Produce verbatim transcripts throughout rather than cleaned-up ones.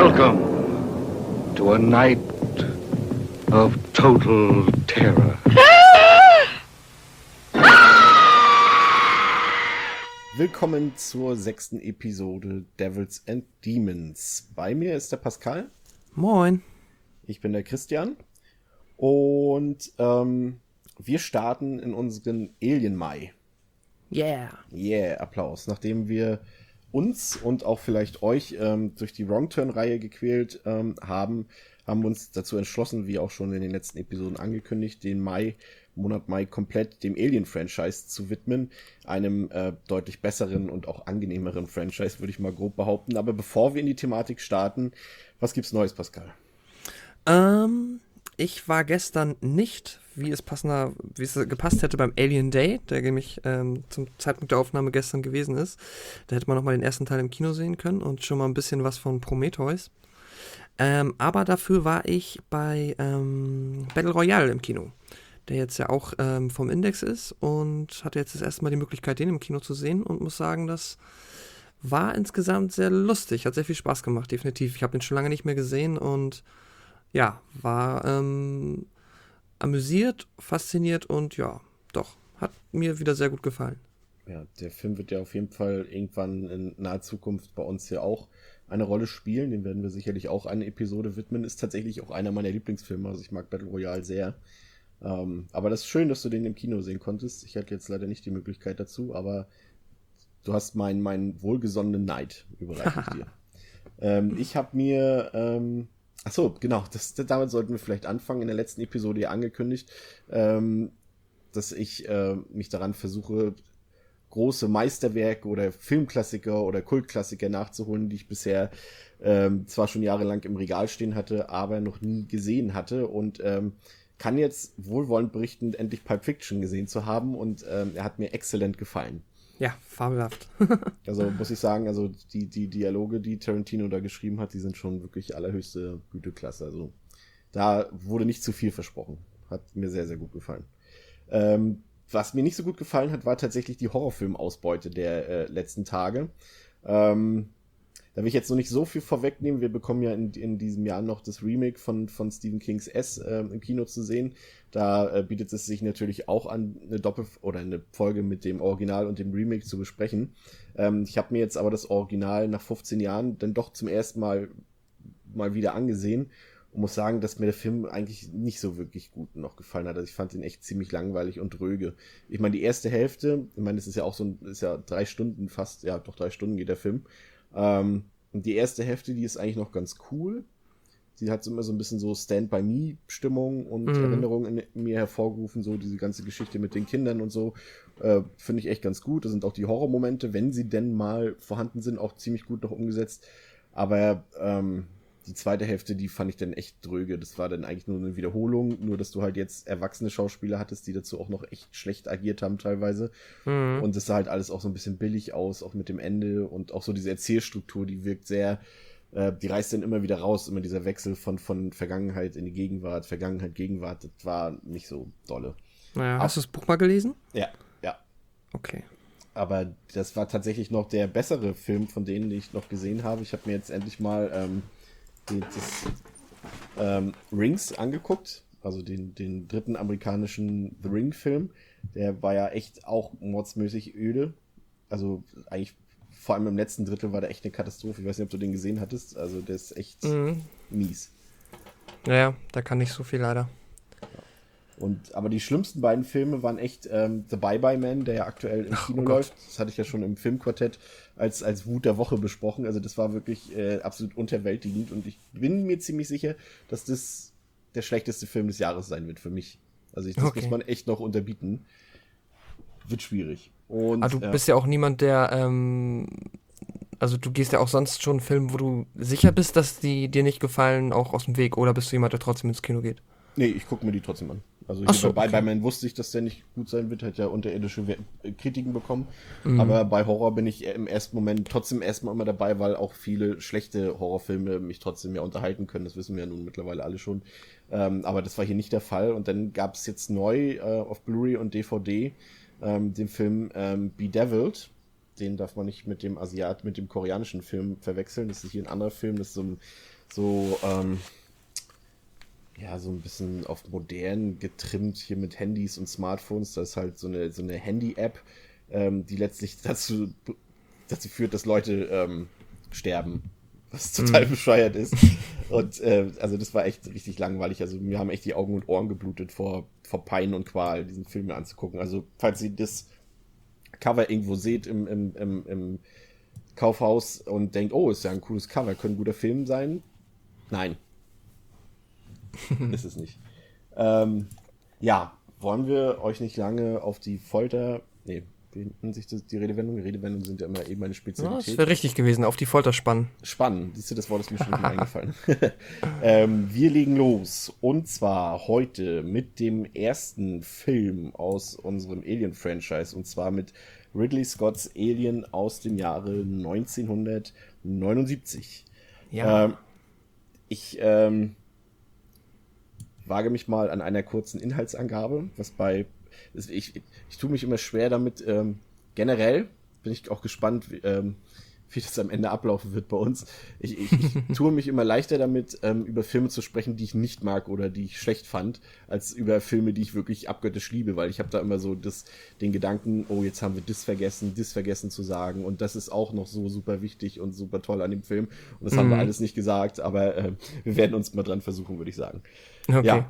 Welcome to a night of total terror. Willkommen zur sechsten Episode Devils and Demons. Bei mir ist der Pascal. Moin. Ich bin der Christian. Und ähm, wir starten in unseren Alien-Mai. Yeah. Yeah, Applaus. Nachdem wir uns und auch vielleicht euch ähm, durch die Wrong Turn-Reihe gequält ähm, haben, haben wir uns dazu entschlossen, wie auch schon in den letzten Episoden angekündigt, den Mai, Monat Mai komplett dem Alien-Franchise zu widmen. Einem äh, deutlich besseren und auch angenehmeren Franchise, würde ich mal grob behaupten. Aber bevor wir in die Thematik starten, was gibt's Neues, Pascal? Ähm, ich war gestern nicht, wie es passender, wie es gepasst hätte beim Alien Day, der nämlich ähm, zum Zeitpunkt der Aufnahme gestern gewesen ist. Da hätte man nochmal den ersten Teil im Kino sehen können und schon mal ein bisschen was von Prometheus. Ähm, aber dafür war ich bei ähm, Battle Royale im Kino, der jetzt ja auch ähm, vom Index ist und hatte jetzt das erste Mal die Möglichkeit, den im Kino zu sehen und muss sagen, das war insgesamt sehr lustig, hat sehr viel Spaß gemacht, definitiv. Ich habe den schon lange nicht mehr gesehen und ja, war ähm, amüsiert, fasziniert und ja, doch, hat mir wieder sehr gut gefallen. Ja, der Film wird ja auf jeden Fall irgendwann in naher Zukunft bei uns hier auch eine Rolle spielen. Den werden wir sicherlich auch eine Episode widmen. Ist tatsächlich auch einer meiner Lieblingsfilme. Also ich mag Battle Royale sehr. Ähm, aber das ist schön, dass du den im Kino sehen konntest. Ich hatte jetzt leider nicht die Möglichkeit dazu, aber du hast meinen mein wohlgesonnenen Neid, überreiche ich dir. ähm, ich habe mir... Ähm, ach so, genau, das, damit sollten wir vielleicht anfangen. In der letzten Episode ja angekündigt, ähm, dass ich äh, mich daran versuche, große Meisterwerke oder Filmklassiker oder Kultklassiker nachzuholen, die ich bisher ähm, zwar schon jahrelang im Regal stehen hatte, aber noch nie gesehen hatte und ähm, kann jetzt wohlwollend berichten, endlich Pulp Fiction gesehen zu haben und ähm, er hat mir exzellent gefallen. Ja, fabelhaft. Also muss ich sagen, also die, die Dialoge, die Tarantino da geschrieben hat, die sind schon wirklich allerhöchste Güteklasse. Also da wurde nicht zu viel versprochen. Hat mir sehr, sehr gut gefallen. Ähm, Was mir nicht so gut gefallen hat, war tatsächlich die Horrorfilm-Ausbeute der äh, letzten Tage. Ähm, da will ich jetzt noch nicht so viel vorwegnehmen. Wir bekommen ja in, in diesem Jahr noch das Remake von, von Stephen Kings S äh, im Kino zu sehen. Da äh, bietet es sich natürlich auch an, eine Doppel- oder eine Folge mit dem Original und dem Remake zu besprechen. Ähm, ich habe mir jetzt aber das Original nach fünfzehn Jahren dann doch zum ersten Mal mal wieder angesehen. Und muss sagen, dass mir der Film eigentlich nicht so wirklich gut noch gefallen hat. Also ich fand ihn echt ziemlich langweilig und dröge. Ich meine, die erste Hälfte, ich meine, das ist ja auch so ein, ist ja drei Stunden fast, ja doch drei Stunden geht der Film. Ähm, und die erste Hälfte, die ist eigentlich noch ganz cool. Sie hat so immer so ein bisschen so Stand-by-Me-Stimmung und mhm. Erinnerungen in mir hervorgerufen, so diese ganze Geschichte mit den Kindern und so. Äh, finde ich echt ganz gut. Da sind auch die Horrormomente, wenn sie denn mal vorhanden sind, auch ziemlich gut noch umgesetzt. Aber, ähm, die zweite Hälfte, die fand ich dann echt dröge. Das war dann eigentlich nur eine Wiederholung, nur dass du halt jetzt erwachsene Schauspieler hattest, die dazu auch noch echt schlecht agiert haben teilweise. Mhm. Und es sah halt alles auch so ein bisschen billig aus, auch mit dem Ende und auch so diese Erzählstruktur, die wirkt sehr, äh, die reißt dann immer wieder raus, immer dieser Wechsel von, von Vergangenheit in die Gegenwart, Vergangenheit, Gegenwart, das war nicht so dolle. Naja, hast du das Buch mal gelesen? Ja, ja. Okay. Aber das war tatsächlich noch der bessere Film von denen, die ich noch gesehen habe. Ich habe mir jetzt endlich mal ähm, das ähm, Rings angeguckt, also den, den dritten amerikanischen The Ring-Film. Der war ja echt auch mordsmäßig öde. Also eigentlich, vor allem im letzten Drittel war der echt eine Katastrophe. Ich weiß nicht, ob du den gesehen hattest. Also der ist echt mhm. mies. Naja, da kann nicht so viel leider. Und, aber die schlimmsten beiden Filme waren echt ähm, The Bye-Bye Man, der ja aktuell im Kino oh läuft. Das hatte ich ja schon im Filmquartett als, als Wut der Woche besprochen. Also das war wirklich äh, absolut unterwältigend. Und ich bin mir ziemlich sicher, dass das der schlechteste Film des Jahres sein wird für mich. Also ich, das okay. muss man echt noch unterbieten. Wird schwierig. Und, aber du äh, bist ja auch niemand, der... Ähm Also du gehst ja auch sonst schon Filme, wo du sicher bist, dass die dir nicht gefallen, auch aus dem Weg. Oder bist du jemand, der trotzdem ins Kino geht? Nee, ich gucke mir die trotzdem an. Also Ach so, bei okay. Bye Man wusste ich, dass der nicht gut sein wird, hat ja unterirdische Kritiken bekommen. Mhm. Aber bei Horror bin ich im ersten Moment trotzdem erstmal immer dabei, weil auch viele schlechte Horrorfilme mich trotzdem ja unterhalten können. Das wissen wir ja nun mittlerweile alle schon. Ähm, aber das war hier nicht der Fall. Und dann gab es jetzt neu äh, auf Blu-ray und D V D ähm, den Film ähm, Bedeviled. den darf man nicht mit dem Asiat, mit dem koreanischen Film verwechseln. Das ist hier ein anderer Film, das ist so, so ähm, ja, so ein bisschen auf modern getrimmt, hier mit Handys und Smartphones. Das ist halt so eine, so eine Handy-App, ähm, die letztlich dazu, dazu führt, dass Leute ähm, sterben, was total mm. bescheuert ist. Und äh, also das war echt richtig langweilig. Also mir haben echt die Augen und Ohren geblutet vor, vor Pein und Qual, diesen Film mir anzugucken. Also falls ihr das Cover irgendwo seht im, im, im, im Kaufhaus und denkt, oh, ist ja ein cooles Cover, könnte ein guter Film sein. Nein. Ist es nicht. Ähm, ja, wollen wir euch nicht lange auf die Folter... Nee, wie nennt sich das, die Redewendung? Redewendungen sind ja immer eben eine Spezialität. Ja, das wäre richtig gewesen, auf die Folter spannen. Spannen, siehst du, das Wort ist mir schon nicht mehr eingefallen. ähm, wir legen los. Und zwar heute mit dem ersten Film aus unserem Alien-Franchise. Und zwar mit Ridley Scotts Alien aus dem Jahre neunzehnhundertneunundsiebzig. Ja. Ähm, ich ähm, wage mich mal an einer kurzen Inhaltsangabe, was bei Ich, ich tue mich immer schwer damit. Ähm, generell bin ich auch gespannt, wie, ähm, wie das am Ende ablaufen wird bei uns. Ich, ich, ich tue mich immer leichter damit, ähm, über Filme zu sprechen, die ich nicht mag oder die ich schlecht fand, als über Filme, die ich wirklich abgöttisch liebe, weil ich habe da immer so das, den Gedanken, oh, jetzt haben wir das vergessen, das vergessen zu sagen und das ist auch noch so super wichtig und super toll an dem Film und das mhm. haben wir alles nicht gesagt, aber äh, wir werden uns mal dran versuchen, würde ich sagen. Okay. Ja.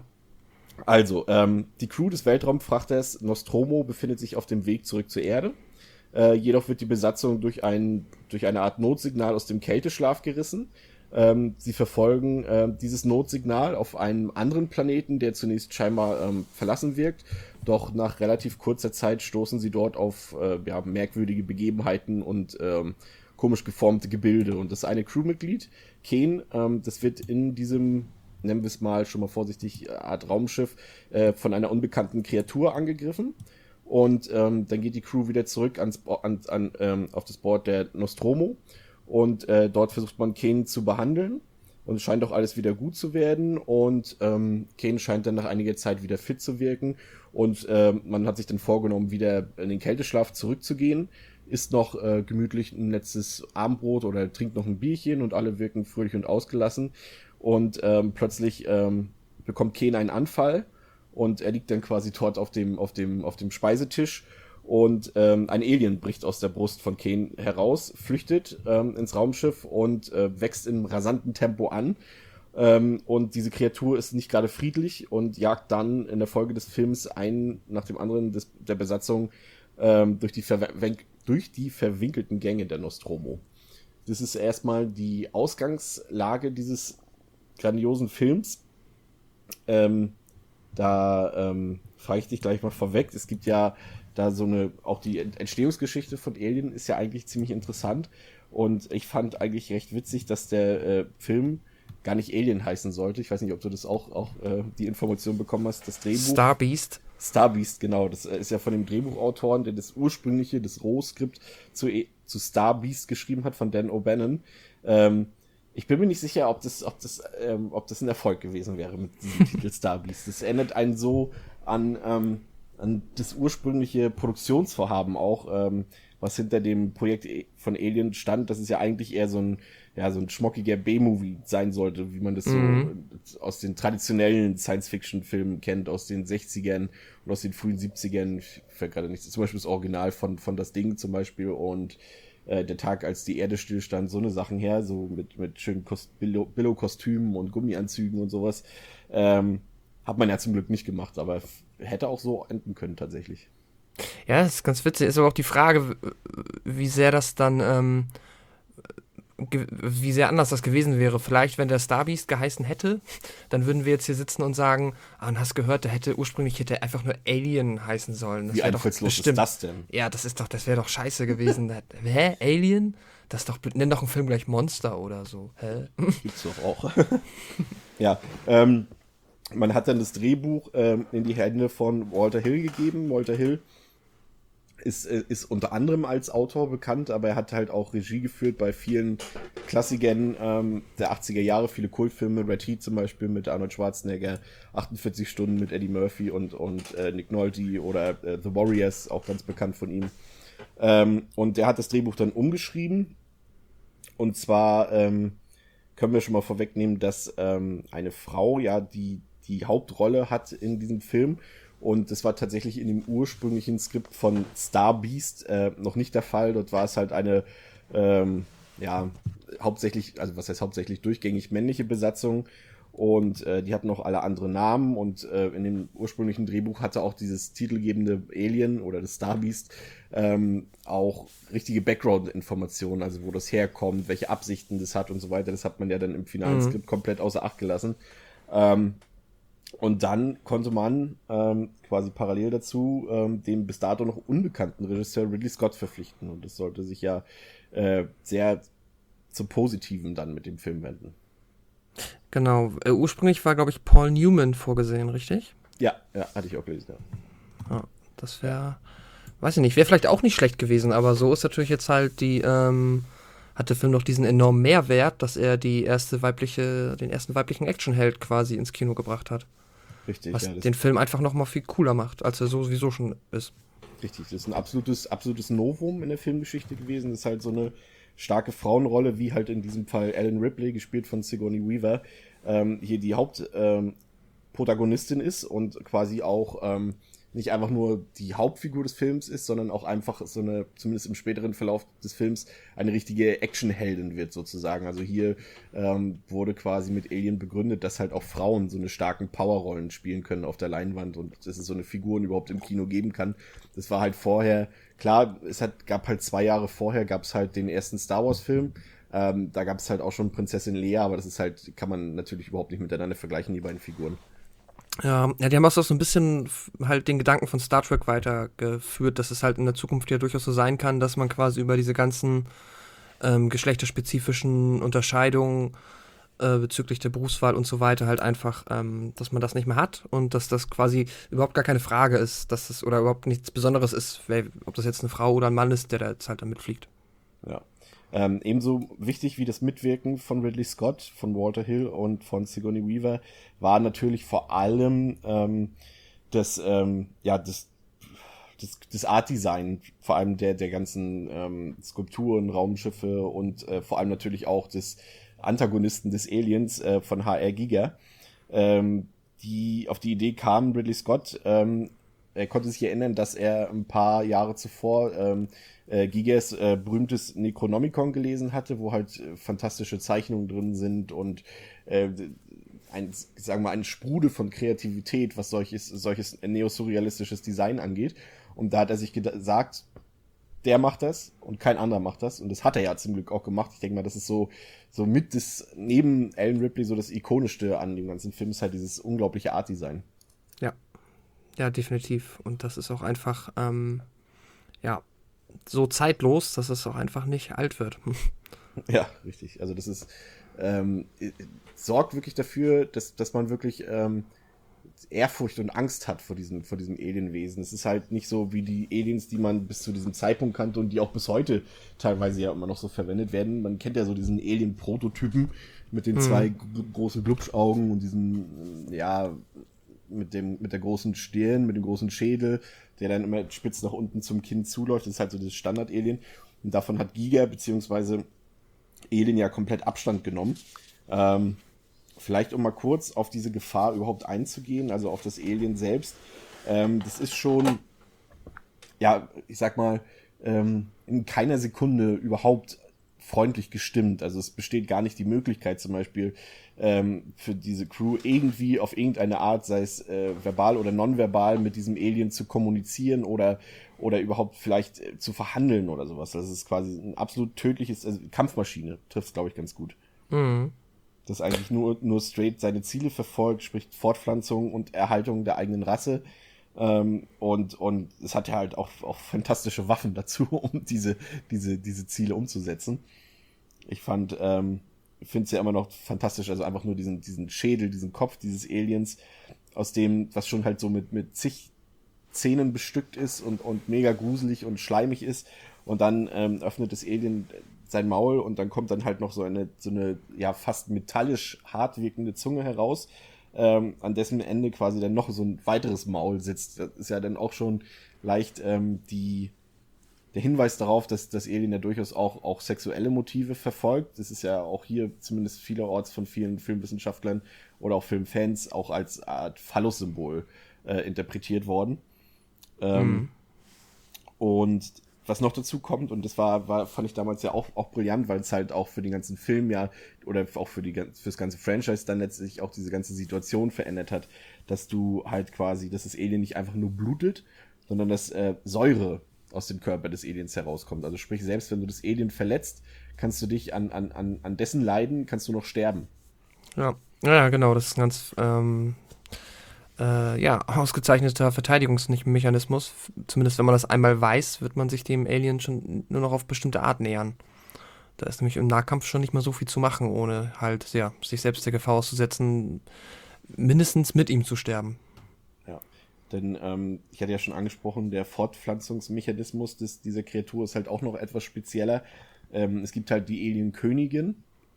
Also, ähm, die Crew des Weltraumfrachters Nostromo befindet sich auf dem Weg zurück zur Erde. Äh, jedoch wird die Besatzung durch, ein, durch eine Art Notsignal aus dem Kälteschlaf gerissen. Ähm, sie verfolgen äh, dieses Notsignal auf einem anderen Planeten, der zunächst scheinbar ähm, verlassen wirkt. Doch nach relativ kurzer Zeit stoßen sie dort auf äh, ja, merkwürdige Begebenheiten und ähm, komisch geformte Gebilde. Und das eine Crewmitglied, Kane, ähm, das wird in diesem, nennen wir es mal schon mal vorsichtig, Art Raumschiff, äh, von einer unbekannten Kreatur angegriffen. Und ähm, dann geht die Crew wieder zurück ans, an, an, ähm, auf das Board der Nostromo. Und äh, dort versucht man Kane zu behandeln. Und es scheint auch alles wieder gut zu werden. Und ähm, Kane scheint dann nach einiger Zeit wieder fit zu wirken. Und ähm, man hat sich dann vorgenommen, wieder in den Kälteschlaf zurückzugehen. Isst noch äh, gemütlich ein letztes Abendbrot oder trinkt noch ein Bierchen. Und alle wirken fröhlich und ausgelassen. Und ähm, plötzlich ähm, bekommt Kane einen Anfall und er liegt dann quasi dort auf dem auf dem auf dem Speisetisch und ähm, ein Alien bricht aus der Brust von Kane heraus, flüchtet ähm, ins Raumschiff und äh, wächst in rasantem Tempo an. Ähm, und diese Kreatur ist nicht gerade friedlich und jagt dann in der Folge des Films einen nach dem anderen des, der Besatzung ähm, durch die verwen- durch die verwinkelten Gänge der Nostromo. Das ist erstmal die Ausgangslage dieses grandiosen Films. Ähm, da ähm, frage ich dich gleich mal vorweg. Es gibt ja da so eine, auch die Entstehungsgeschichte von Alien ist ja eigentlich ziemlich interessant. Und ich fand eigentlich recht witzig, dass der äh, Film gar nicht Alien heißen sollte. Ich weiß nicht, ob du das auch, auch äh, die Information bekommen hast. Das Drehbuch. Star Beast. Star Beast, genau. Das ist ja von dem Drehbuchautoren, der das ursprüngliche, das Rohskript zu, zu Star Beast geschrieben hat, von Dan O'Bannon. Ähm, Ich bin mir nicht sicher, ob das, ob das, ähm, ob das ein Erfolg gewesen wäre mit diesem Titel Star Beast. Das erinnert einen so an, ähm, an das ursprüngliche Produktionsvorhaben auch, ähm, was hinter dem Projekt von Alien stand, dass es ja eigentlich eher so ein, ja, so ein schmockiger B-Movie sein sollte, wie man das Mhm. so aus den traditionellen Science-Fiction-Filmen kennt, aus den sechzigern und aus den frühen siebzigern. Ich fällt gerade nicht, zum Beispiel das Original von, von Das Ding zum Beispiel und äh, der Tag, als die Erde stillstand, so eine Sachen her, so mit, mit schönen Kost- Billo- Billo-Kostümen und Gummianzügen und sowas. Ähm, hat man ja zum Glück nicht gemacht, aber f- hätte auch so enden können tatsächlich. Ja, das ist ganz witzig. Ist aber auch die Frage, wie sehr das dann, ähm, ge- wie sehr anders das gewesen wäre. Vielleicht, wenn der Star Beast geheißen hätte, dann würden wir jetzt hier sitzen und sagen, ah, und hast gehört, der hätte ursprünglich hätte er einfach nur Alien heißen sollen. Das Wie wär doch einfallslos ist bestimmt. das denn? Ja, das ist doch, das wäre doch scheiße gewesen. Das- Hä? Alien? Das ist doch, nenn doch einen Film gleich Monster oder so. Hä? Gibt's doch auch. Ja, ähm, man hat dann das Drehbuch ähm, in die Hände von Walter Hill gegeben. Walter Hill ist, äh, ist unter anderem als Autor bekannt, aber er hat halt auch Regie geführt bei vielen Klassikern ähm, der achtziger Jahre, viele Kultfilme, Red Heat zum Beispiel mit Arnold Schwarzenegger, achtundvierzig Stunden mit Eddie Murphy und, und äh, Nick Nolte oder äh, The Warriors, auch ganz bekannt von ihm. Ähm, und der hat das Drehbuch dann umgeschrieben. Und zwar ähm, können wir schon mal vorwegnehmen, dass ähm, eine Frau ja die, die Hauptrolle hat in diesem Film. Und das war tatsächlich in dem ursprünglichen Skript von Star Beast äh, noch nicht der Fall. Dort war es halt eine, ähm, ja, hauptsächlich, also was heißt hauptsächlich durchgängig männliche Besatzung. Und äh, die hatten noch alle andere Namen. Und äh, in dem ursprünglichen Drehbuch hatte auch dieses titelgebende Alien oder das Star Beast ähm, auch richtige Background-Informationen, also wo das herkommt, welche Absichten das hat und so weiter. Das hat man ja dann im finalen Mhm. Skript komplett außer Acht gelassen. Ähm, Und dann konnte man ähm, quasi parallel dazu ähm, den bis dato noch unbekannten Regisseur Ridley Scott verpflichten. Und das sollte sich ja äh, sehr zum Positiven dann mit dem Film wenden. Genau. Äh, ursprünglich war, glaube ich, Paul Newman vorgesehen, richtig? Ja, ja, hatte ich auch gelesen. Ja. Ja, das wäre, weiß ich nicht, wäre vielleicht auch nicht schlecht gewesen, aber so ist natürlich jetzt halt die, ähm, hat der Film noch diesen enormen Mehrwert, dass er die erste weibliche, den ersten weiblichen Actionheld quasi ins Kino gebracht hat. Richtig, Was ja. Das, den Film einfach nochmal viel cooler macht, als er sowieso schon ist. richtig, das ist ein absolutes, absolutes Novum in der Filmgeschichte gewesen. Das ist halt so eine starke Frauenrolle, wie halt in diesem Fall Ellen Ripley, gespielt von Sigourney Weaver, ähm, hier die Hauptprotagonistin ähm, Protagonistin ist und quasi auch ähm, nicht einfach nur die Hauptfigur des Films ist, sondern auch einfach so eine, zumindest im späteren Verlauf des Films, eine richtige Actionheldin wird sozusagen. Also hier ähm, wurde quasi mit Alien begründet, dass halt auch Frauen so eine starken Powerrollen spielen können auf der Leinwand und dass es so eine Figuren überhaupt im Kino geben kann. Das war halt vorher, klar, es hat, gab halt zwei Jahre vorher, gab es halt den ersten Star Wars Film. Ähm, da gab es halt auch schon Prinzessin Leia, aber das ist halt, kann man natürlich überhaupt nicht miteinander vergleichen, die beiden Figuren. Ja, ja, die haben auch so ein bisschen f- halt den Gedanken von Star Trek weitergeführt, dass es halt in der Zukunft ja durchaus so sein kann, dass man quasi über diese ganzen ähm, geschlechterspezifischen Unterscheidungen äh, bezüglich der Berufswahl und so weiter halt einfach, ähm, dass man das nicht mehr hat und dass das quasi überhaupt gar keine Frage ist, dass das oder überhaupt nichts Besonderes ist, wer, ob das jetzt eine Frau oder ein Mann ist, der da jetzt halt damit fliegt. Ja. Ähm, ebenso wichtig wie das Mitwirken von Ridley Scott, von Walter Hill und von Sigourney Weaver war natürlich vor allem ähm, das, ähm, ja, das, das, das Art-Design, vor allem der, der ganzen ähm, Skulpturen, Raumschiffe und äh, vor allem natürlich auch des Antagonisten des Aliens äh, von H R. Giger, ähm, die auf die Idee kamen, Ridley Scott, ähm, er konnte sich erinnern, dass er ein paar Jahre zuvor ähm, äh, Gigers äh, berühmtes Necronomicon gelesen hatte, wo halt äh, fantastische Zeichnungen drin sind und äh, ein, sagen wir mal, ein Sprudel von Kreativität, was solches, solches neosurrealistisches Design angeht. Und da hat er sich gesagt, der macht das und kein anderer macht das. Und das hat er ja zum Glück auch gemacht. Ich denke mal, das ist so, so mit das, neben Alan Ripley so das Ikonischste an dem ganzen Film ist halt dieses unglaubliche Art-Design. Ja, ja, definitiv. Und das ist auch einfach, ähm, ja, so zeitlos, dass es auch einfach nicht alt wird. Ja, richtig. Also das ist, ähm, sorgt wirklich dafür, dass, dass man wirklich ähm, Ehrfurcht und Angst hat vor diesem, vor diesem Alienwesen. Es ist halt nicht so wie die Aliens, die man bis zu diesem Zeitpunkt kannte und die auch bis heute teilweise ja immer noch so verwendet werden. Man kennt ja so diesen Alien-Prototypen mit den zwei Mhm. g- großen Glubschaugen und diesen, ja, mit dem, mit der großen Stirn, mit dem großen Schädel, der dann immer spitz nach unten zum Kinn zuläuft. Das ist halt so das Standard-Alien. Und davon hat Giga beziehungsweise Alien ja komplett Abstand genommen. Ähm, vielleicht um mal kurz auf diese Gefahr überhaupt einzugehen, also auf das Alien selbst. Ähm, das ist schon, ja, ich sag mal, ähm, in keiner Sekunde überhaupt freundlich gestimmt. Also es besteht gar nicht die Möglichkeit zum Beispiel ähm, für diese Crew irgendwie auf irgendeine Art, sei es äh, verbal oder nonverbal, mit diesem Alien zu kommunizieren oder oder überhaupt vielleicht äh, zu verhandeln oder sowas. Das ist quasi ein absolut tödliches, also Kampfmaschine, trifft glaube ich ganz gut. Mhm. Das eigentlich nur, nur straight seine Ziele verfolgt, sprich Fortpflanzung und Erhaltung der eigenen Rasse. Ähm, und, und es hat ja halt auch, auch fantastische Waffen dazu, um diese, diese, diese Ziele umzusetzen. Ich fand, ähm, finde es ja immer noch fantastisch, also einfach nur diesen, diesen Schädel, diesen Kopf dieses Aliens, aus dem, was schon halt so mit, mit zig Zähnen bestückt ist und, und mega gruselig und schleimig ist. Und dann ähm, öffnet das Alien sein Maul und dann kommt dann halt noch so eine, so eine ja fast metallisch hart wirkende Zunge heraus, ähm, an dessen Ende quasi dann noch so ein weiteres Maul sitzt. Das ist ja dann auch schon leicht ähm, die, der Hinweis darauf, dass das Alien ja durchaus auch, auch sexuelle Motive verfolgt. Das ist ja auch hier zumindest vielerorts von vielen Filmwissenschaftlern oder auch Filmfans auch als Art Phallus-Symbol äh, interpretiert worden. Ähm, Mhm. Und was noch dazu kommt, und das war, war fand ich damals ja auch, auch brillant, weil es halt auch für den ganzen Film ja, oder auch für die fürs ganze Franchise dann letztlich auch diese ganze Situation verändert hat, dass du halt quasi, dass das Alien nicht einfach nur blutet, sondern dass äh, Säure aus dem Körper des Aliens herauskommt. Also sprich, selbst wenn du das Alien verletzt, kannst du dich an, an, an, an dessen Leiden, kannst du noch sterben. Ja. Ja, ja, genau, das ist ein ganz ähm, äh, ja, ausgezeichneter Verteidigungsmechanismus. F- Zumindest wenn man das einmal weiß, wird man sich dem Alien schon nur noch auf bestimmte Art nähern. Da ist nämlich im Nahkampf schon nicht mehr so viel zu machen, ohne halt, ja, sich selbst der Gefahr auszusetzen, mindestens mit ihm zu sterben. Ja, denn ähm, ich hatte ja schon angesprochen, der Fortpflanzungsmechanismus des, dieser Kreatur ist halt auch noch etwas spezieller. Ähm, es gibt halt die Alien-Königin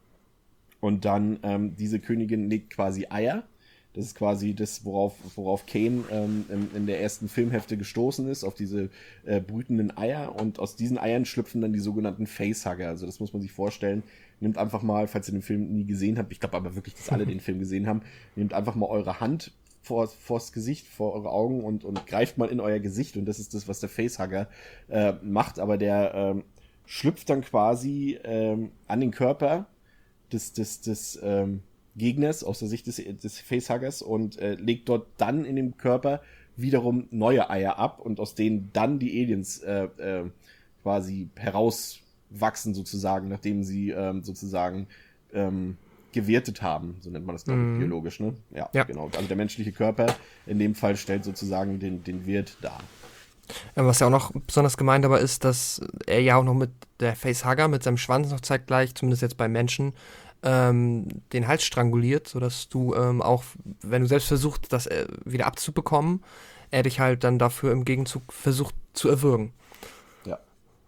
und dann ähm, diese Königin legt quasi Eier. Das ist quasi das, worauf, worauf Kane ähm, in, in der ersten Filmhälfte gestoßen ist, auf diese äh, brütenden Eier. Und aus diesen Eiern schlüpfen dann die sogenannten Facehugger. Also das muss man sich vorstellen. Nehmt einfach mal, falls ihr den Film nie gesehen habt, ich glaube aber wirklich, dass alle den Film gesehen haben, nehmt einfach mal eure Hand vor, vors Gesicht, vor eure Augen und, und greift mal in euer Gesicht. Und das ist das, was der Facehugger äh, macht. Aber der ähm, schlüpft dann quasi ähm, an den Körper des, des, des ähm, Gegners aus der Sicht des, des Facehuggers und äh, legt dort dann in dem Körper wiederum neue Eier ab und aus denen dann die Aliens äh, äh, quasi herauswachsen sozusagen, nachdem sie ähm, sozusagen ähm, gewirtet haben, so nennt man das, glaube ich, Mhm. biologisch, ne? Ja, Ja. genau. Also der menschliche Körper in dem Fall stellt sozusagen den, den Wirt dar. Ja, was ja auch noch besonders gemein dabei ist, dass er ja auch noch mit der Facehugger, mit seinem Schwanz noch zeitgleich, zumindest jetzt bei Menschen, ähm, den Hals stranguliert, sodass du ähm, auch, wenn du selbst versuchst, das äh, wieder abzubekommen, er dich halt dann dafür im Gegenzug versucht zu erwürgen. Ja.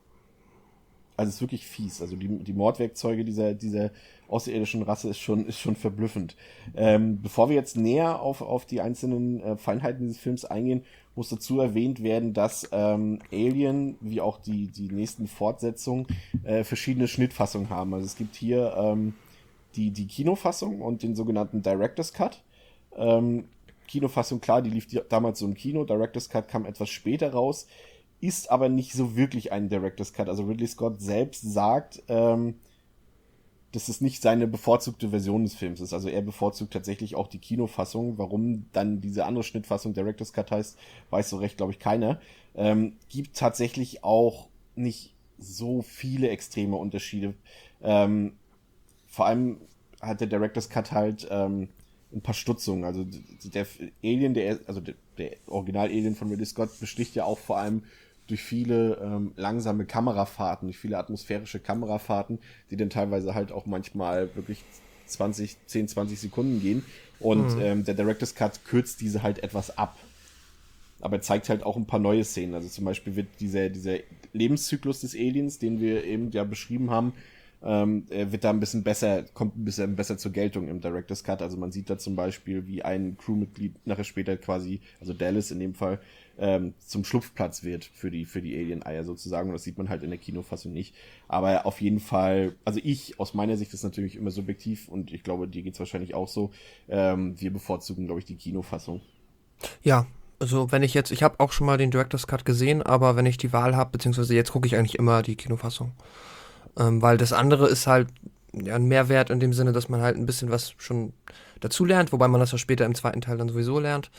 Also es ist wirklich fies. Also die, die Mordwerkzeuge dieser, dieser außerirdischen Rasse ist schon, ist schon verblüffend. Ähm, bevor wir jetzt näher auf, auf die einzelnen äh, Feinheiten dieses Films eingehen, muss dazu erwähnt werden, dass ähm, Alien, wie auch die, die nächsten Fortsetzungen, äh, verschiedene Schnittfassungen haben. Also es gibt hier ähm, die, die Kinofassung und den sogenannten Director's Cut. Ähm, Kinofassung, klar, die lief die, damals so im Kino. Director's Cut kam etwas später raus, ist aber nicht so wirklich ein Director's Cut. Also Ridley Scott selbst sagt, ähm, dass es nicht seine bevorzugte Version des Films ist. Also er bevorzugt tatsächlich auch die Kinofassung. Warum dann diese andere Schnittfassung Director's Cut heißt, weiß so recht, glaube ich, keiner. Ähm, gibt tatsächlich auch nicht so viele extreme Unterschiede. Ähm, vor allem hat der Director's Cut halt ähm, ein paar Stutzungen. Also der Alien, der, also der, der Original-Alien von Ridley Scott besticht ja auch vor allem durch viele ähm, langsame Kamerafahrten, durch viele atmosphärische Kamerafahrten, die dann teilweise halt auch manchmal wirklich zwanzig, zehn, zwanzig Sekunden gehen. Und mhm. ähm, der Director's Cut kürzt diese halt etwas ab. Aber er zeigt halt auch ein paar neue Szenen. Also zum Beispiel wird dieser, dieser Lebenszyklus des Aliens, den wir eben ja beschrieben haben, ähm, wird da ein bisschen besser, kommt ein bisschen besser zur Geltung im Director's Cut. Also man sieht da zum Beispiel, wie ein Crewmitglied nachher später quasi, also Dallas in dem Fall, ähm, zum Schlupfplatz wird für die, für die Alien-Eier sozusagen. Und das sieht man halt in der Kinofassung nicht. Aber auf jeden Fall, also ich, aus meiner Sicht, ist natürlich immer subjektiv und ich glaube, dir geht's wahrscheinlich auch so. Ähm, wir bevorzugen, glaube ich, die Kinofassung. Ja, also wenn ich jetzt, ich habe auch schon mal den Director's Cut gesehen, aber wenn ich die Wahl habe, beziehungsweise jetzt gucke ich eigentlich immer die Kinofassung. Ähm, weil das andere ist halt ja, ein Mehrwert in dem Sinne, dass man halt ein bisschen was schon dazu lernt, wobei man das ja später im zweiten Teil dann sowieso lernt.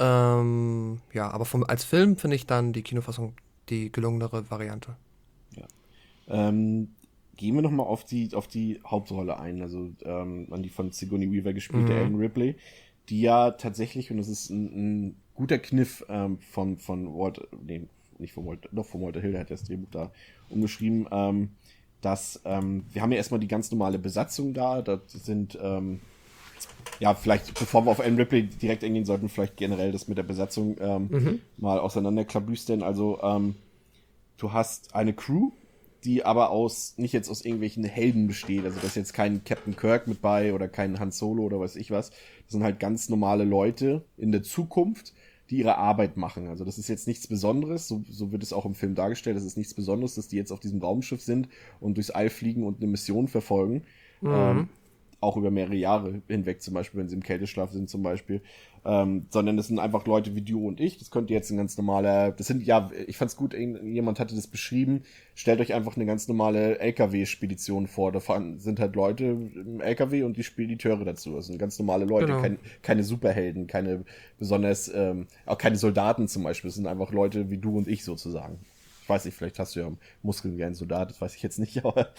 Ähm, ja, aber vom, als Film finde ich dann die Kinofassung die gelungenere Variante. Ja. Ähm, gehen wir nochmal auf die, auf die Hauptrolle ein, also ähm, an die von Sigourney Weaver gespielte mhm. Ellen Ripley, die ja tatsächlich, und das ist ein, ein guter Kniff ähm, von, von Walter, nee, nicht von Walter, doch von Walter Hill, der hat das Drehbuch da umgeschrieben, ähm, dass, ähm, wir haben ja erstmal die ganz normale Besatzung da, da sind, ähm, ja, vielleicht, bevor wir auf Ellen Ripley direkt eingehen sollten, vielleicht generell das mit der Besatzung ähm, mhm. mal auseinanderklabüstern. Also, ähm, du hast eine Crew, die aber aus, nicht jetzt aus irgendwelchen Helden besteht, also da ist jetzt kein Captain Kirk mit bei oder kein Han Solo oder weiß ich was, das sind halt ganz normale Leute in der Zukunft, die ihre Arbeit machen. Also das ist jetzt nichts Besonderes, so, so wird es auch im Film dargestellt, das ist nichts Besonderes, dass die jetzt auf diesem Raumschiff sind und durchs All fliegen und eine Mission verfolgen. Mhm. Ähm, auch über mehrere Jahre hinweg, zum Beispiel, wenn sie im Kälteschlaf sind, zum Beispiel. Ähm, sondern das sind einfach Leute wie du und ich. Das könnte jetzt ein ganz normaler, das sind, ja, ich fand's gut, jemand hatte das beschrieben. Stellt euch einfach eine ganz normale L K W-Spedition vor. Da fahren, sind halt Leute im L K W und die Spediteure dazu. Das sind ganz normale Leute, Genau. kein, keine Superhelden, keine besonders, ähm, auch keine Soldaten zum Beispiel. Das sind einfach Leute wie du und ich sozusagen. Ich weiß nicht, vielleicht hast du ja Muskeln wie ein Soldat, das weiß ich jetzt nicht, aber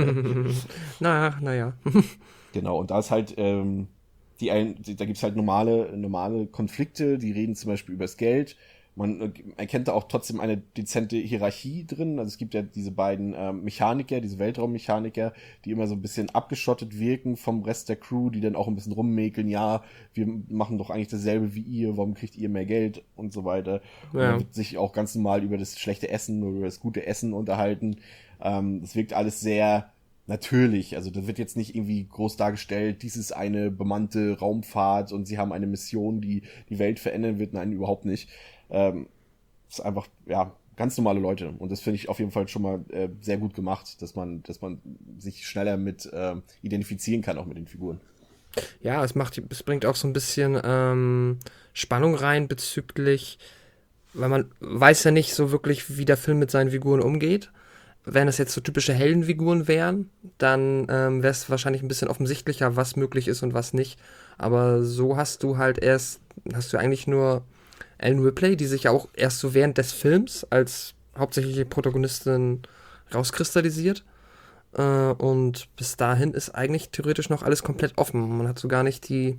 naja, naja. genau, und da ist halt, ähm, die ein, da gibt's halt normale, normale Konflikte, die reden zum Beispiel übers Geld. Man äh, erkennt da auch trotzdem eine dezente Hierarchie drin. Also es gibt ja diese beiden ähm, Mechaniker, diese Weltraummechaniker, die immer so ein bisschen abgeschottet wirken vom Rest der Crew, die dann auch ein bisschen rummäkeln, ja, wir machen doch eigentlich dasselbe wie ihr, warum kriegt ihr mehr Geld und so weiter. Und Ja. dann wird sich auch ganz normal über das schlechte Essen oder über das gute Essen unterhalten. Ähm, das wirkt alles sehr natürlich, also da wird jetzt nicht irgendwie groß dargestellt, dies ist eine bemannte Raumfahrt und sie haben eine Mission, die die Welt verändern wird. Nein, überhaupt nicht. Ähm, ist einfach, ja, ganz normale Leute. Und das finde ich auf jeden Fall schon mal äh, sehr gut gemacht, dass man, dass man sich schneller mit ähm, identifizieren kann, auch mit den Figuren. Ja, es macht, es bringt auch so ein bisschen ähm, Spannung rein bezüglich, weil man weiß ja nicht so wirklich, wie der Film mit seinen Figuren umgeht. Wenn das jetzt so typische Heldenfiguren wären, dann ähm, wäre es wahrscheinlich ein bisschen offensichtlicher, was möglich ist und was nicht. Aber so hast du halt erst, hast du eigentlich nur Ellen Ripley, die sich ja auch erst so während des Films als hauptsächliche Protagonistin rauskristallisiert. Äh, und bis dahin ist eigentlich theoretisch noch alles komplett offen. Man hat so gar nicht die,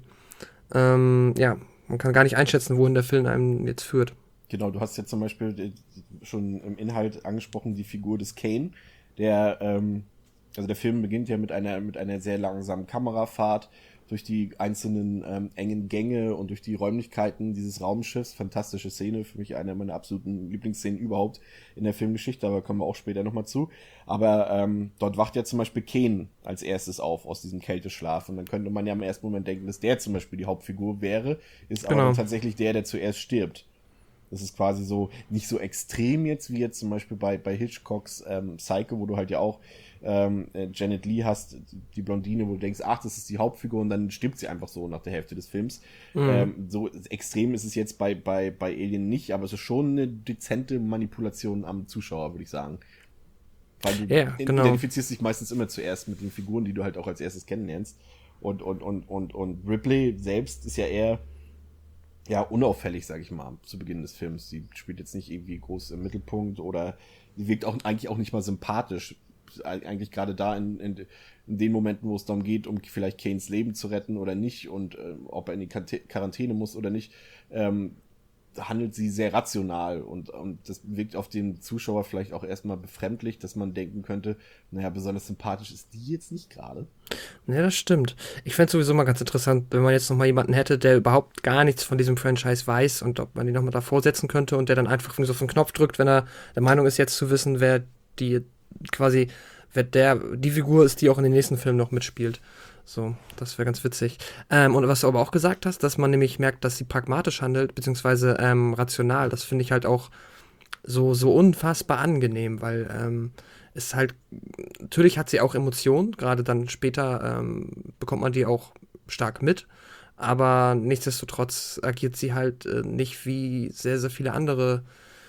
ähm, ja, man kann gar nicht einschätzen, wohin der Film einem jetzt führt. Genau, du hast jetzt zum Beispiel äh, schon im Inhalt angesprochen, die Figur des Kane, der, ähm, also der Film beginnt ja mit einer, mit einer sehr langsamen Kamerafahrt durch die einzelnen ähm, engen Gänge und durch die Räumlichkeiten dieses Raumschiffs. Fantastische Szene, für mich eine meiner absoluten Lieblingsszenen überhaupt in der Filmgeschichte, aber kommen wir auch später nochmal zu. Aber ähm, dort wacht ja zum Beispiel Kane als erstes auf aus diesem Kälteschlaf und dann könnte man ja im ersten Moment denken, dass der zum Beispiel die Hauptfigur wäre, ist aber Genau. dann tatsächlich der, der zuerst stirbt. Das ist quasi so, nicht so extrem jetzt, wie jetzt zum Beispiel bei, bei Hitchcocks ähm, Psycho, wo du halt ja auch ähm, Janet Leigh hast, die Blondine, wo du denkst, ach, das ist die Hauptfigur und dann stirbt sie einfach so nach der Hälfte des Films. Mhm. Ähm, so extrem ist es jetzt bei, bei, bei Alien nicht, aber es ist schon eine dezente Manipulation am Zuschauer, würde ich sagen. Weil du Ja, genau. identifizierst dich meistens immer zuerst mit den Figuren, die du halt auch als erstes kennenlernst. Und, und, und, und, und Ripley selbst ist ja eher ja, unauffällig, sag ich mal, zu Beginn des Films. Sie spielt jetzt nicht irgendwie groß im Mittelpunkt oder sie wirkt auch eigentlich auch nicht mal sympathisch. Eigentlich gerade da in, in, in den Momenten, wo es darum geht, um vielleicht Kanes Leben zu retten oder nicht und äh, ob er in die Quarantäne muss oder nicht, ähm, handelt sie sehr rational und, und das wirkt auf den Zuschauer vielleicht auch erstmal befremdlich, dass man denken könnte, naja, besonders sympathisch ist die jetzt nicht gerade. Ja, das stimmt. Ich fände es sowieso mal ganz interessant, wenn man jetzt nochmal jemanden hätte, der überhaupt gar nichts von diesem Franchise weiß und ob man ihn nochmal davor setzen könnte und der dann einfach so auf den Knopf drückt, wenn er der Meinung ist, jetzt zu wissen, wer die quasi, wer der, die Figur ist, die auch in den nächsten Filmen noch mitspielt. So, das wäre ganz witzig. Ähm, und was du aber auch gesagt hast, dass man nämlich merkt, dass sie pragmatisch handelt, beziehungsweise ähm, rational, das finde ich halt auch so, so unfassbar angenehm, weil ähm, es halt, natürlich hat sie auch Emotionen, gerade dann später ähm, bekommt man die auch stark mit, aber nichtsdestotrotz agiert sie halt äh, nicht wie sehr, sehr viele andere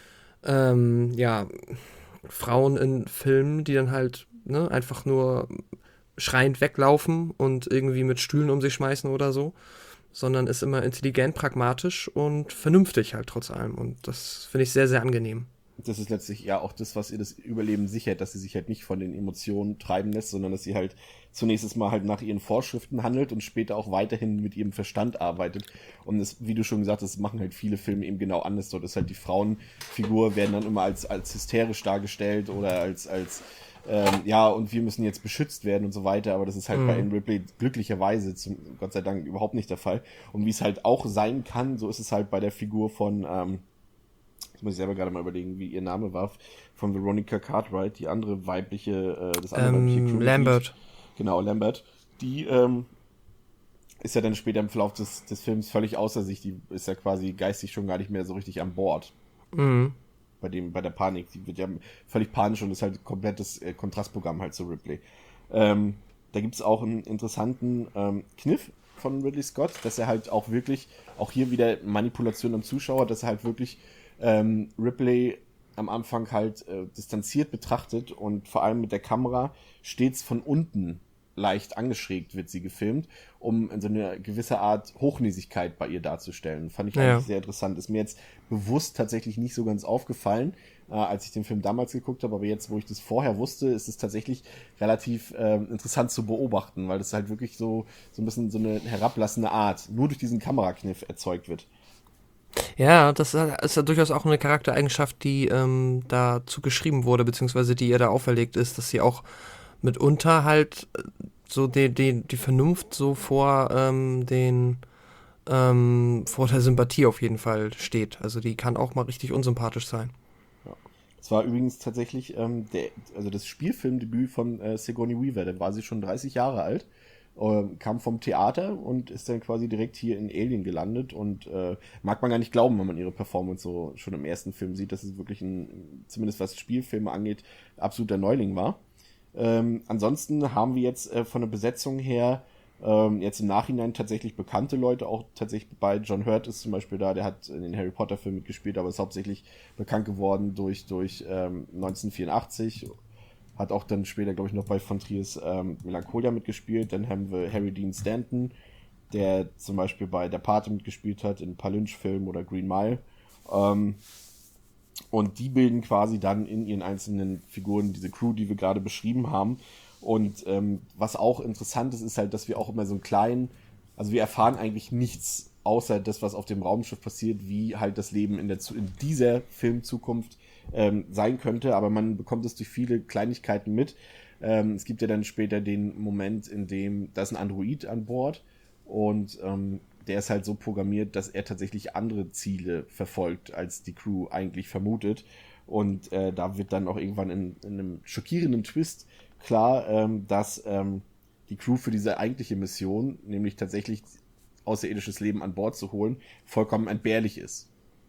ähm, ja, Frauen in Filmen, die dann halt ne, einfach nur schreiend weglaufen und irgendwie mit Stühlen um sich schmeißen oder so, sondern ist immer intelligent, pragmatisch und vernünftig halt trotz allem und das finde ich sehr, sehr angenehm. Das ist letztlich ja auch das, was ihr das Überleben sichert, dass sie sich halt nicht von den Emotionen treiben lässt, sondern dass sie halt zunächst mal halt nach ihren Vorschriften handelt und später auch weiterhin mit ihrem Verstand arbeitet. Und das, wie du schon gesagt hast, machen halt viele Filme eben genau anders. Dort ist halt die Frauenfigur, werden dann immer als, als hysterisch dargestellt oder als, als ähm, ja, und wir müssen jetzt beschützt werden und so weiter, aber das ist halt mhm. bei Ellen Ripley glücklicherweise zum, Gott sei Dank überhaupt nicht der Fall. Und wie es halt auch sein kann, so ist es halt bei der Figur von, ähm, ich muss selber gerade mal überlegen, wie ihr Name war, von Veronica Cartwright, die andere weibliche, äh, das andere ähm, weibliche Crewmitglied. Lambert. Genau, Lambert. Die, ähm, ist ja dann später im Verlauf des, des Films völlig außer sich. Die ist ja quasi geistig schon gar nicht mehr so richtig an Bord. Mhm. Bei dem, bei der Panik. Die wird ja völlig panisch und ist halt ein komplettes äh, Kontrastprogramm halt zu Ripley. Ähm, da gibt es auch einen interessanten ähm, Kniff von Ridley Scott, dass er halt auch wirklich, auch hier wieder Manipulation am Zuschauer, dass er halt wirklich ähm, Ripley am Anfang halt äh, distanziert betrachtet und vor allem mit der Kamera stets von unten leicht angeschrägt wird sie gefilmt, um so eine gewisse Art Hochnäsigkeit bei ihr darzustellen. Fand ich Ja. eigentlich sehr interessant. Ist mir jetzt bewusst tatsächlich nicht so ganz aufgefallen, äh, als ich den Film damals geguckt habe, aber jetzt, wo ich das vorher wusste, ist es tatsächlich relativ äh, interessant zu beobachten, weil das halt wirklich so, so ein bisschen so eine herablassende Art nur durch diesen Kamerakniff erzeugt wird. Ja, das ist ja durchaus auch eine Charaktereigenschaft, die ähm, dazu geschrieben wurde, beziehungsweise die ihr da auferlegt ist, dass sie auch mitunter halt äh, so die, die, die Vernunft so vor ähm, den ähm, vor der Sympathie auf jeden Fall steht. Also die kann auch mal richtig unsympathisch sein. Es war übrigens tatsächlich ähm, der, also das Spielfilmdebüt von äh, Sigourney Weaver. Da war sie schon dreißig Jahre alt, äh, kam vom Theater und ist dann quasi direkt hier in Alien gelandet und äh, mag man gar nicht glauben, wenn man ihre Performance so schon im ersten Film sieht, dass es wirklich ein, zumindest was Spielfilme angeht, absoluter Neuling war. Ähm, ansonsten haben wir jetzt äh, von der Besetzung her ähm, jetzt im Nachhinein tatsächlich bekannte Leute, auch tatsächlich bei John Hurt ist zum Beispiel da, der hat in den Harry Potter Filmen mitgespielt, aber ist hauptsächlich bekannt geworden durch, durch ähm, neunzehnhundertvierundachtzig, hat auch dann später, glaube ich, noch bei von Triers ähm, Melancholia mitgespielt. Dann haben wir Harry Dean Stanton, der zum Beispiel bei Der Pate mitgespielt hat, in ein paar Lynch-Filmen oder Green Mile. Ähm, und die bilden quasi dann in ihren einzelnen Figuren diese Crew, die wir gerade beschrieben haben. Und ähm, was auch interessant ist, ist halt, dass wir auch immer so einen kleinen, also wir erfahren eigentlich nichts, außer das, was auf dem Raumschiff passiert, wie halt das Leben in, der, in dieser Filmzukunft ähm, sein könnte, aber man bekommt es durch viele Kleinigkeiten mit. Ähm, es gibt ja dann später den Moment, in dem da ist ein Android an Bord und ähm, der ist halt so programmiert, dass er tatsächlich andere Ziele verfolgt, als die Crew eigentlich vermutet. Und äh, da wird dann auch irgendwann in, in einem schockierenden Twist klar, ähm, dass ähm, die Crew für diese eigentliche Mission, nämlich tatsächlich außerirdisches Leben an Bord zu holen, vollkommen entbehrlich ist.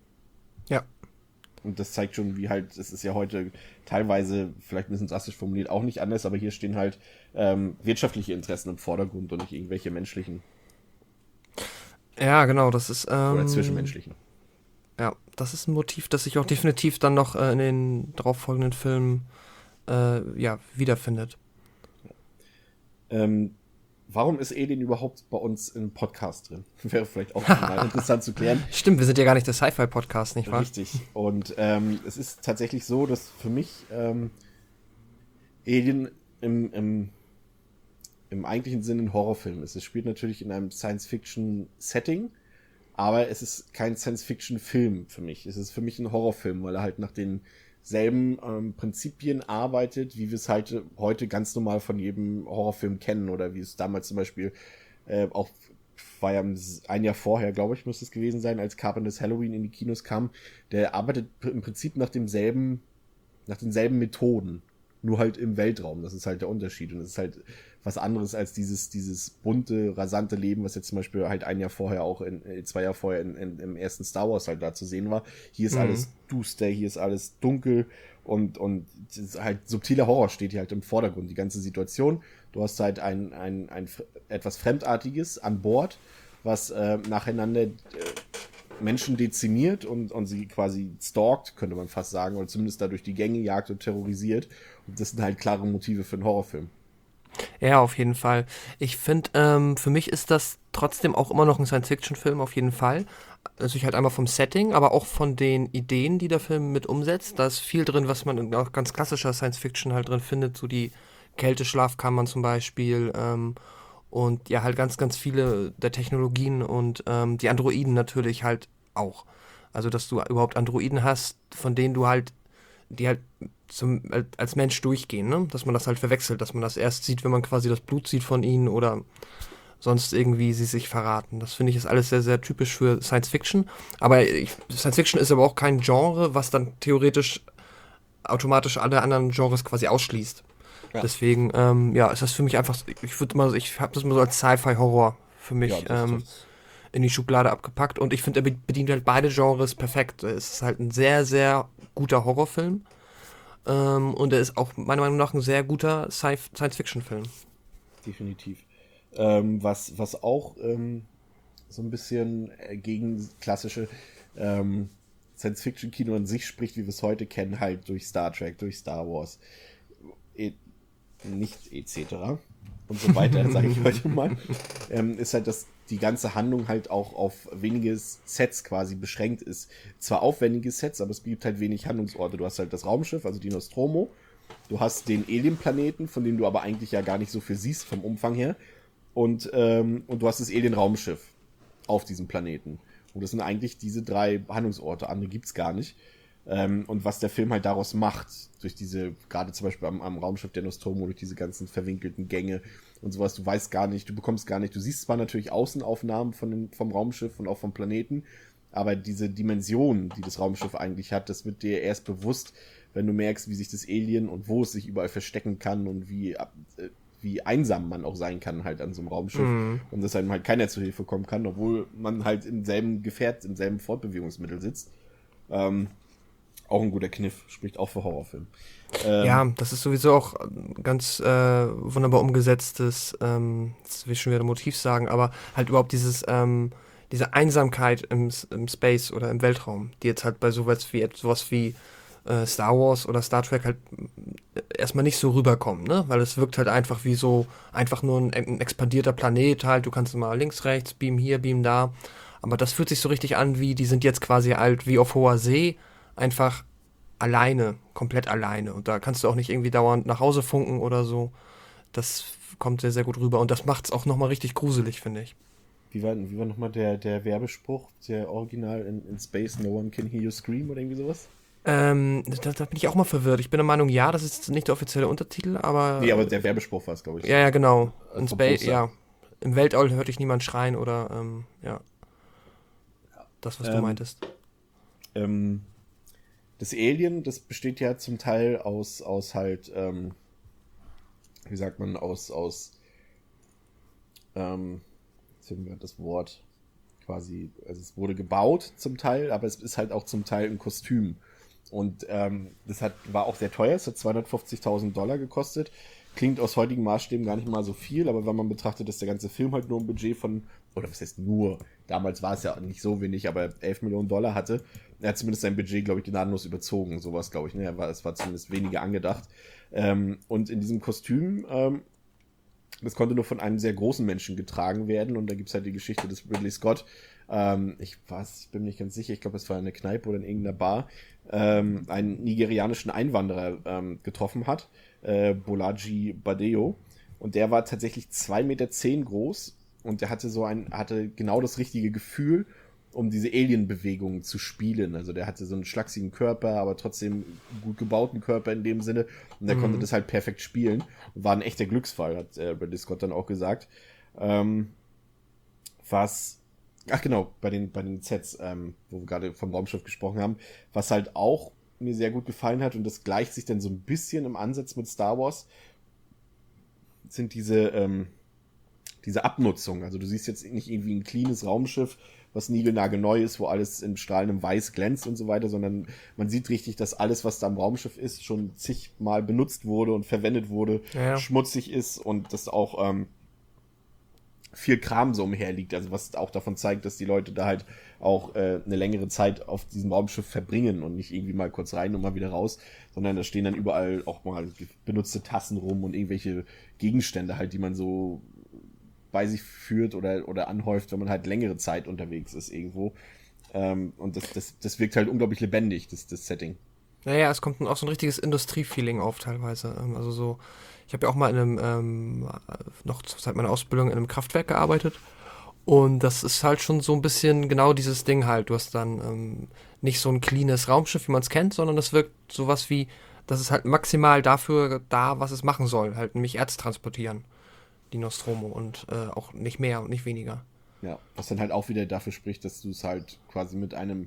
Ja. Und das zeigt schon, wie halt, es ist ja heute teilweise, vielleicht ein bisschen drastisch formuliert, auch nicht anders, aber hier stehen halt ähm, wirtschaftliche Interessen im Vordergrund und nicht irgendwelche menschlichen. Ja, genau, das ist ähm, Oder zwischenmenschlichen. Ja, das ist ein Motiv, das sich auch definitiv dann noch äh, in den darauffolgenden Filmen äh, ja, wiederfindet. Ähm, warum ist Alien überhaupt bei uns im Podcast drin? Wäre vielleicht auch mal interessant zu klären. Stimmt, wir sind ja gar nicht der Sci-Fi-Podcast, nicht wahr? Richtig. Und ähm, es ist tatsächlich so, dass für mich ähm, Alien im, im, im eigentlichen Sinne ein Horrorfilm ist. Es spielt natürlich in einem Science-Fiction-Setting, aber es ist kein Science-Fiction-Film für mich. Es ist für mich ein Horrorfilm, weil er halt nach denselben ähm, Prinzipien arbeitet, wie wir es halt heute ganz normal von jedem Horrorfilm kennen oder wie es damals zum Beispiel äh, auch war ja ein Jahr vorher, glaube ich, müsste es gewesen sein, als Carpenter's Halloween in die Kinos kam. Der arbeitet im Prinzip nach demselben, nach denselben Methoden, nur halt im Weltraum. Das ist halt der Unterschied und es ist halt was anderes als dieses, dieses bunte, rasante Leben, was jetzt zum Beispiel halt ein Jahr vorher auch, in, zwei Jahre vorher in, in, im ersten Star Wars halt da zu sehen war. Hier ist mhm. alles duster, hier ist alles dunkel und, und halt subtiler Horror steht hier halt im Vordergrund, die ganze Situation. Du hast halt ein, ein, ein etwas Fremdartiges an Bord, was äh, nacheinander äh, Menschen dezimiert und, und sie quasi stalkt, könnte man fast sagen, oder zumindest da durch die Gänge jagt und terrorisiert. Und das sind halt klare Motive für einen Horrorfilm. Ja, auf jeden Fall. Ich finde, ähm, für mich ist das trotzdem auch immer noch ein Science-Fiction-Film, auf jeden Fall. Also ich halt einmal vom Setting, aber auch von den Ideen, die der Film mit umsetzt. Da ist viel drin, was man in auch ganz klassischer Science-Fiction halt drin findet, so die Kälteschlafkammern zum Beispiel, ähm, und ja, halt ganz, ganz viele der Technologien und ähm, die Androiden natürlich halt auch. Also, dass du überhaupt Androiden hast, von denen du halt, die halt zum, als Mensch durchgehen, ne? Dass man das halt verwechselt, dass man das erst sieht, wenn man quasi das Blut sieht von ihnen oder sonst irgendwie sie sich verraten. Das finde ich ist alles sehr, sehr typisch für Science Fiction. Aber ich, Science Fiction ist aber auch kein Genre, was dann theoretisch automatisch alle anderen Genres quasi ausschließt. Ja. Deswegen, ähm, ja, ist das für mich einfach, ich würde mal, ich habe das mal so als Sci-Fi-Horror für mich Ja, das, ähm, das, in die Schublade abgepackt. Und ich finde, er bedient halt beide Genres perfekt. Es ist halt ein sehr, sehr guter Horrorfilm. Ähm, und er ist auch meiner Meinung nach ein sehr guter Sci- Science-Fiction-Film. definitiv. Ähm, was, was auch ähm, so ein bisschen äh, gegen klassische ähm, Science-Fiction-Kino an sich spricht, wie wir es heute kennen, halt durch Star Trek, durch Star Wars, e nicht et cetera und so weiter, sage ich heute mal, ähm, ist halt, dass die ganze Handlung halt auch auf wenige Sets quasi beschränkt ist. Zwar aufwendige Sets, aber es gibt halt wenig Handlungsorte. Du hast halt das Raumschiff, also die Nostromo, du hast den Alien-Planeten, von dem du aber eigentlich ja gar nicht so viel siehst vom Umfang her, und, ähm, und du hast das Alien-Raumschiff auf diesem Planeten. Und das sind eigentlich diese drei Handlungsorte, andere gibt's gar nicht. Ähm, und was der Film halt daraus macht, durch diese, gerade zum Beispiel am, am Raumschiff der Nostromo, durch diese ganzen verwinkelten Gänge und sowas, du weißt gar nicht, du bekommst gar nicht, du siehst zwar natürlich Außenaufnahmen von dem, vom Raumschiff und auch vom Planeten, aber diese Dimension, die das Raumschiff eigentlich hat, das wird dir erst bewusst, wenn du merkst, wie sich das Alien und wo es sich überall verstecken kann und wie, äh, wie einsam man auch sein kann halt an so einem Raumschiff Mhm. und dass einem halt keiner zu Hilfe kommen kann, obwohl man halt im selben Gefährt, im selben Fortbewegungsmittel sitzt. Ähm, auch ein guter Kniff, spricht auch für Horrorfilm. Ähm, Ja, das ist sowieso auch ein ganz äh, wunderbar umgesetztes, ähm, jetzt will ich schon wieder Motiv sagen, aber halt überhaupt dieses, ähm, diese Einsamkeit im, S- im Space oder im Weltraum, die jetzt halt bei sowas wie sowas wie äh, Star Wars oder Star Trek halt äh, erstmal nicht so rüberkommen, ne? Weil es wirkt halt einfach wie so, einfach nur ein, ein expandierter Planet halt, du kannst mal links, rechts, beam hier, beam da. Aber das fühlt sich so richtig an, wie die sind jetzt quasi halt wie auf hoher See, einfach alleine, komplett alleine. Und da kannst du auch nicht irgendwie dauernd nach Hause funken oder so. Das kommt sehr, sehr gut rüber. Und das macht es auch nochmal richtig gruselig, finde ich. wie war, wie war nochmal der, der Werbespruch, der Original in, in Space, no one can hear you scream oder irgendwie sowas? Ähm, da, da bin ich auch mal verwirrt. Ich bin der Meinung, ja, das ist nicht der offizielle Untertitel, aber. Nee, aber der Werbespruch war es, glaube ich. Ja, ja, genau. In Vom Space, Poster. ja. Im Weltall hört dich niemand schreien oder, ähm, ja. Das, was du Ähm, meintest. Ähm, das Alien, das besteht ja zum Teil aus, aus halt, ähm, wie sagt man, aus, aus, ähm, jetzt finden wir das Wort quasi, also es wurde gebaut zum Teil, aber es ist halt auch zum Teil ein Kostüm. Und ähm, das hat, war auch sehr teuer, es hat zweihundertfünfzigtausend Dollar gekostet. Klingt aus heutigen Maßstäben gar nicht mal so viel, aber wenn man betrachtet, dass der ganze Film halt nur ein Budget von, oder was heißt nur, damals war es ja nicht so wenig, aber elf Millionen Dollar hatte, er hat zumindest sein Budget, glaube ich, gnadenlos überzogen, sowas, glaube ich, ne? Er war, es war zumindest weniger angedacht. Ähm, und in diesem Kostüm, ähm, das konnte nur von einem sehr großen Menschen getragen werden. Und da gibt es halt die Geschichte des Ridley Scott. Ähm, ich weiß, ich bin mir nicht ganz sicher, ich glaube, es war in einer Kneipe oder in irgendeiner Bar, ähm, einen nigerianischen Einwanderer ähm, getroffen hat, äh, Bolaji Badeo. Und der war tatsächlich zwei Meter zehn groß und der hatte so ein, hatte genau das richtige Gefühl, um diese Alien-Bewegungen zu spielen. Also der hatte so einen schlachsigen Körper, aber trotzdem gut gebauten Körper in dem Sinne. Und der mhm. konnte das halt perfekt spielen. Und war ein echter Glücksfall, hat äh, Ridley Scott dann auch gesagt. Ähm, was, ach genau, bei den, bei den Sets, ähm, wo wir gerade vom Raumschiff gesprochen haben, was halt auch mir sehr gut gefallen hat, und das gleicht sich dann so ein bisschen im Ansatz mit Star Wars, sind diese, ähm, diese Abnutzung. Also du siehst jetzt nicht irgendwie ein cleanes Raumschiff, was niegelnagelneu ist, wo alles in strahlendem Weiß glänzt und so weiter, sondern man sieht richtig, dass alles, was da am Raumschiff ist, schon zigmal benutzt wurde und verwendet wurde, Ja, ja. schmutzig ist und dass auch ähm, viel Kram so umherliegt. Also was auch davon zeigt, dass die Leute da halt auch äh, eine längere Zeit auf diesem Raumschiff verbringen und nicht irgendwie mal kurz rein und mal wieder raus, sondern da stehen dann überall auch mal benutzte Tassen rum und irgendwelche Gegenstände halt, die man so bei sich führt oder, oder anhäuft, wenn man halt längere Zeit unterwegs ist irgendwo. Ähm, und das, das, das wirkt halt unglaublich lebendig, das, das Setting. Naja, es kommt auch so ein richtiges Industriefeeling auf teilweise. Ähm, Also so, ich habe ja auch mal in einem, ähm, noch seit meiner Ausbildung in einem Kraftwerk gearbeitet. Und das ist halt schon so ein bisschen genau dieses Ding halt. Du hast dann ähm, nicht so ein cleanes Raumschiff, wie man es kennt, sondern das wirkt sowas wie, das ist halt maximal dafür da, was es machen soll. Halt nämlich Erz transportieren, die Nostromo. Und äh, auch nicht mehr und nicht weniger. Ja, was dann halt auch wieder dafür spricht, dass du es halt quasi mit einem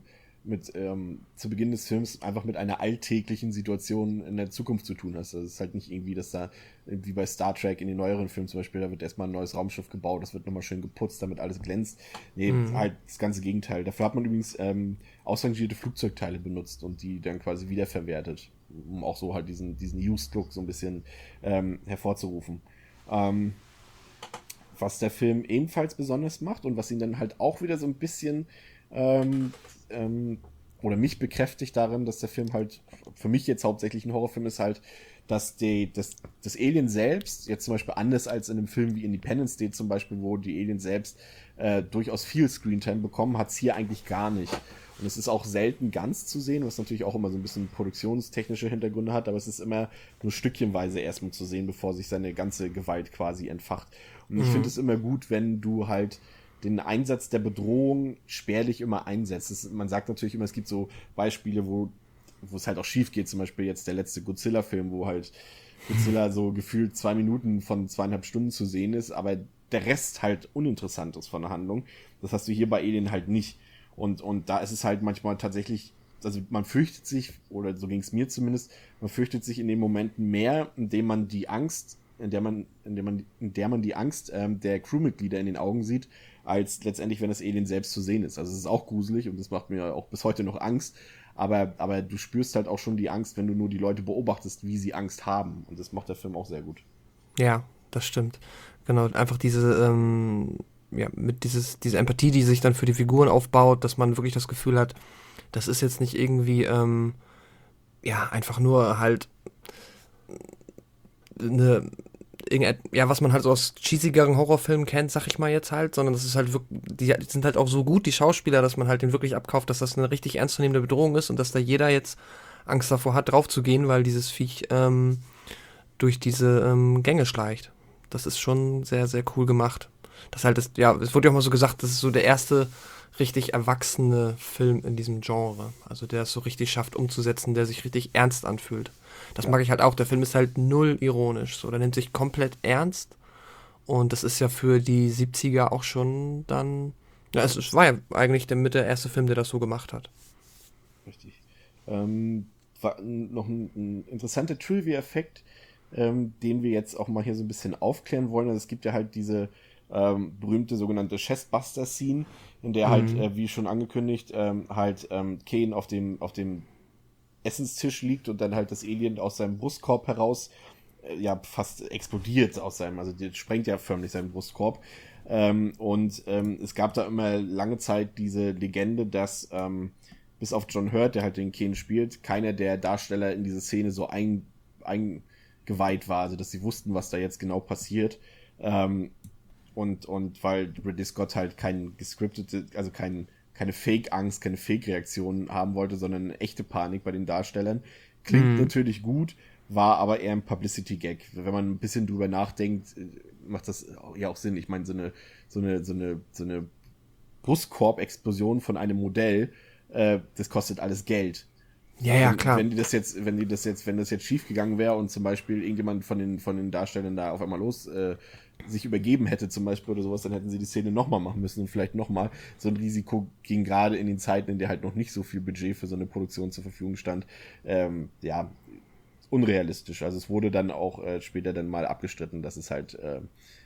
mit ähm, zu Beginn des Films einfach mit einer alltäglichen Situation in der Zukunft zu tun hast. Also es ist halt nicht irgendwie, dass da, wie bei Star Trek in den neueren Filmen zum Beispiel, da wird erstmal ein neues Raumschiff gebaut, das wird nochmal schön geputzt, damit alles glänzt. Nee, Mhm. halt das ganze Gegenteil. Dafür hat man übrigens ähm, ausrangierte Flugzeugteile benutzt und die dann quasi wiederverwertet, um auch so halt diesen, diesen Used-Look so ein bisschen ähm, hervorzurufen. Ähm, was der Film ebenfalls besonders macht und was ihn dann halt auch wieder so ein bisschen ähm, ähm, oder mich bekräftigt darin, dass der Film halt für mich jetzt hauptsächlich ein Horrorfilm ist, halt, dass die, das, das Alien selbst, jetzt zum Beispiel anders als in einem Film wie Independence Day zum Beispiel, wo die Aliens selbst äh, durchaus viel Screentime bekommen, hat es hier eigentlich gar nicht. Und es ist auch selten ganz zu sehen, was natürlich auch immer so ein bisschen produktionstechnische Hintergründe hat, aber es ist immer nur stückchenweise erstmal zu sehen, bevor sich seine ganze Gewalt quasi entfacht. Und ich Mhm. finde es immer gut, wenn du halt den Einsatz der Bedrohung spärlich immer einsetzt. Es, man sagt natürlich immer, es gibt so Beispiele, wo wo es halt auch schief geht, zum Beispiel jetzt der letzte Godzilla-Film, wo halt Godzilla so gefühlt zwei Minuten von zweieinhalb Stunden zu sehen ist, aber der Rest halt uninteressant ist von der Handlung. Das hast du hier bei Alien halt nicht. Und, und da ist es halt manchmal tatsächlich, also man fürchtet sich, oder so ging es mir zumindest, man fürchtet sich in den Momenten mehr, indem man die Angst, in der man, in der man, in der man die Angst ähm, der Crewmitglieder in den Augen sieht, als letztendlich, wenn das Alien selbst zu sehen ist. Also es ist auch gruselig und das macht mir auch bis heute noch Angst, aber, aber du spürst halt auch schon die Angst, wenn du nur die Leute beobachtest, wie sie Angst haben. Und das macht der Film auch sehr gut. Ja, das stimmt. Genau, einfach diese, ähm, ja, mit dieses, diese Empathie, die sich dann für die Figuren aufbaut, dass man wirklich das Gefühl hat, das ist jetzt nicht irgendwie, ähm, ja, einfach nur halt eine, irgendein, ja, was man halt so aus cheesigeren Horrorfilmen kennt, sag ich mal jetzt halt, sondern das ist halt wirklich, die sind halt auch so gut, die Schauspieler, dass man halt den wirklich abkauft, dass das eine richtig ernstzunehmende Bedrohung ist und dass da jeder jetzt Angst davor hat, drauf zu gehen, weil dieses Viech ähm, durch diese ähm, Gänge schleicht. Das ist schon sehr, sehr cool gemacht. Das halt ist, ja, es wurde ja auch mal so gesagt, das ist so der erste richtig erwachsene Film in diesem Genre. Also der es so richtig schafft umzusetzen, der sich richtig ernst anfühlt. Das Ja. mag ich halt auch. Der Film ist halt null ironisch. So, der nimmt sich komplett ernst. Und das ist ja für die siebziger auch schon dann. Ja, es, es war ja eigentlich der, mit der erste Film, der das so gemacht hat. Richtig. Ähm, war noch ein, ein interessanter Trivia-Effekt, ähm, den wir jetzt auch mal hier so ein bisschen aufklären wollen. Also es gibt ja halt diese ähm, berühmte sogenannte Chestbuster-Scene, in der halt, Mhm. äh, wie schon angekündigt, ähm, halt ähm, Kane auf dem, auf dem Essenstisch liegt und dann halt das Alien aus seinem Brustkorb heraus äh, ja fast explodiert aus seinem, also der sprengt ja förmlich seinen Brustkorb. Ähm, und ähm, es gab da immer lange Zeit diese Legende, dass ähm, bis auf John Hurt, der halt den Kane spielt, keiner der Darsteller in diese Szene so ein, eingeweiht war, also dass sie wussten, was da jetzt genau passiert. Ähm, und, und weil Ridley Scott halt kein gescriptete, also kein, keine Fake-Angst, keine Fake-Reaktion haben wollte, sondern eine echte Panik bei den Darstellern. Klingt Mhm. natürlich gut, war aber eher ein Publicity-Gag. Wenn man ein bisschen drüber nachdenkt, macht das ja auch Sinn. Ich meine, so eine, so eine, so eine, so eine Brustkorb-Explosion von einem Modell, äh, das kostet alles Geld. Ja, ja, Wenn, klar. wenn die das jetzt, wenn die das jetzt, wenn das jetzt schief gegangen wäre und zum Beispiel irgendjemand von den, von den Darstellern da auf einmal los äh, sich übergeben hätte zum Beispiel oder sowas, dann hätten sie die Szene nochmal machen müssen und vielleicht nochmal. So ein Risiko ging gerade in den Zeiten, in der halt noch nicht so viel Budget für so eine Produktion zur Verfügung stand, ähm, ja, unrealistisch. Also es wurde dann auch äh, später dann mal abgestritten, dass es halt äh,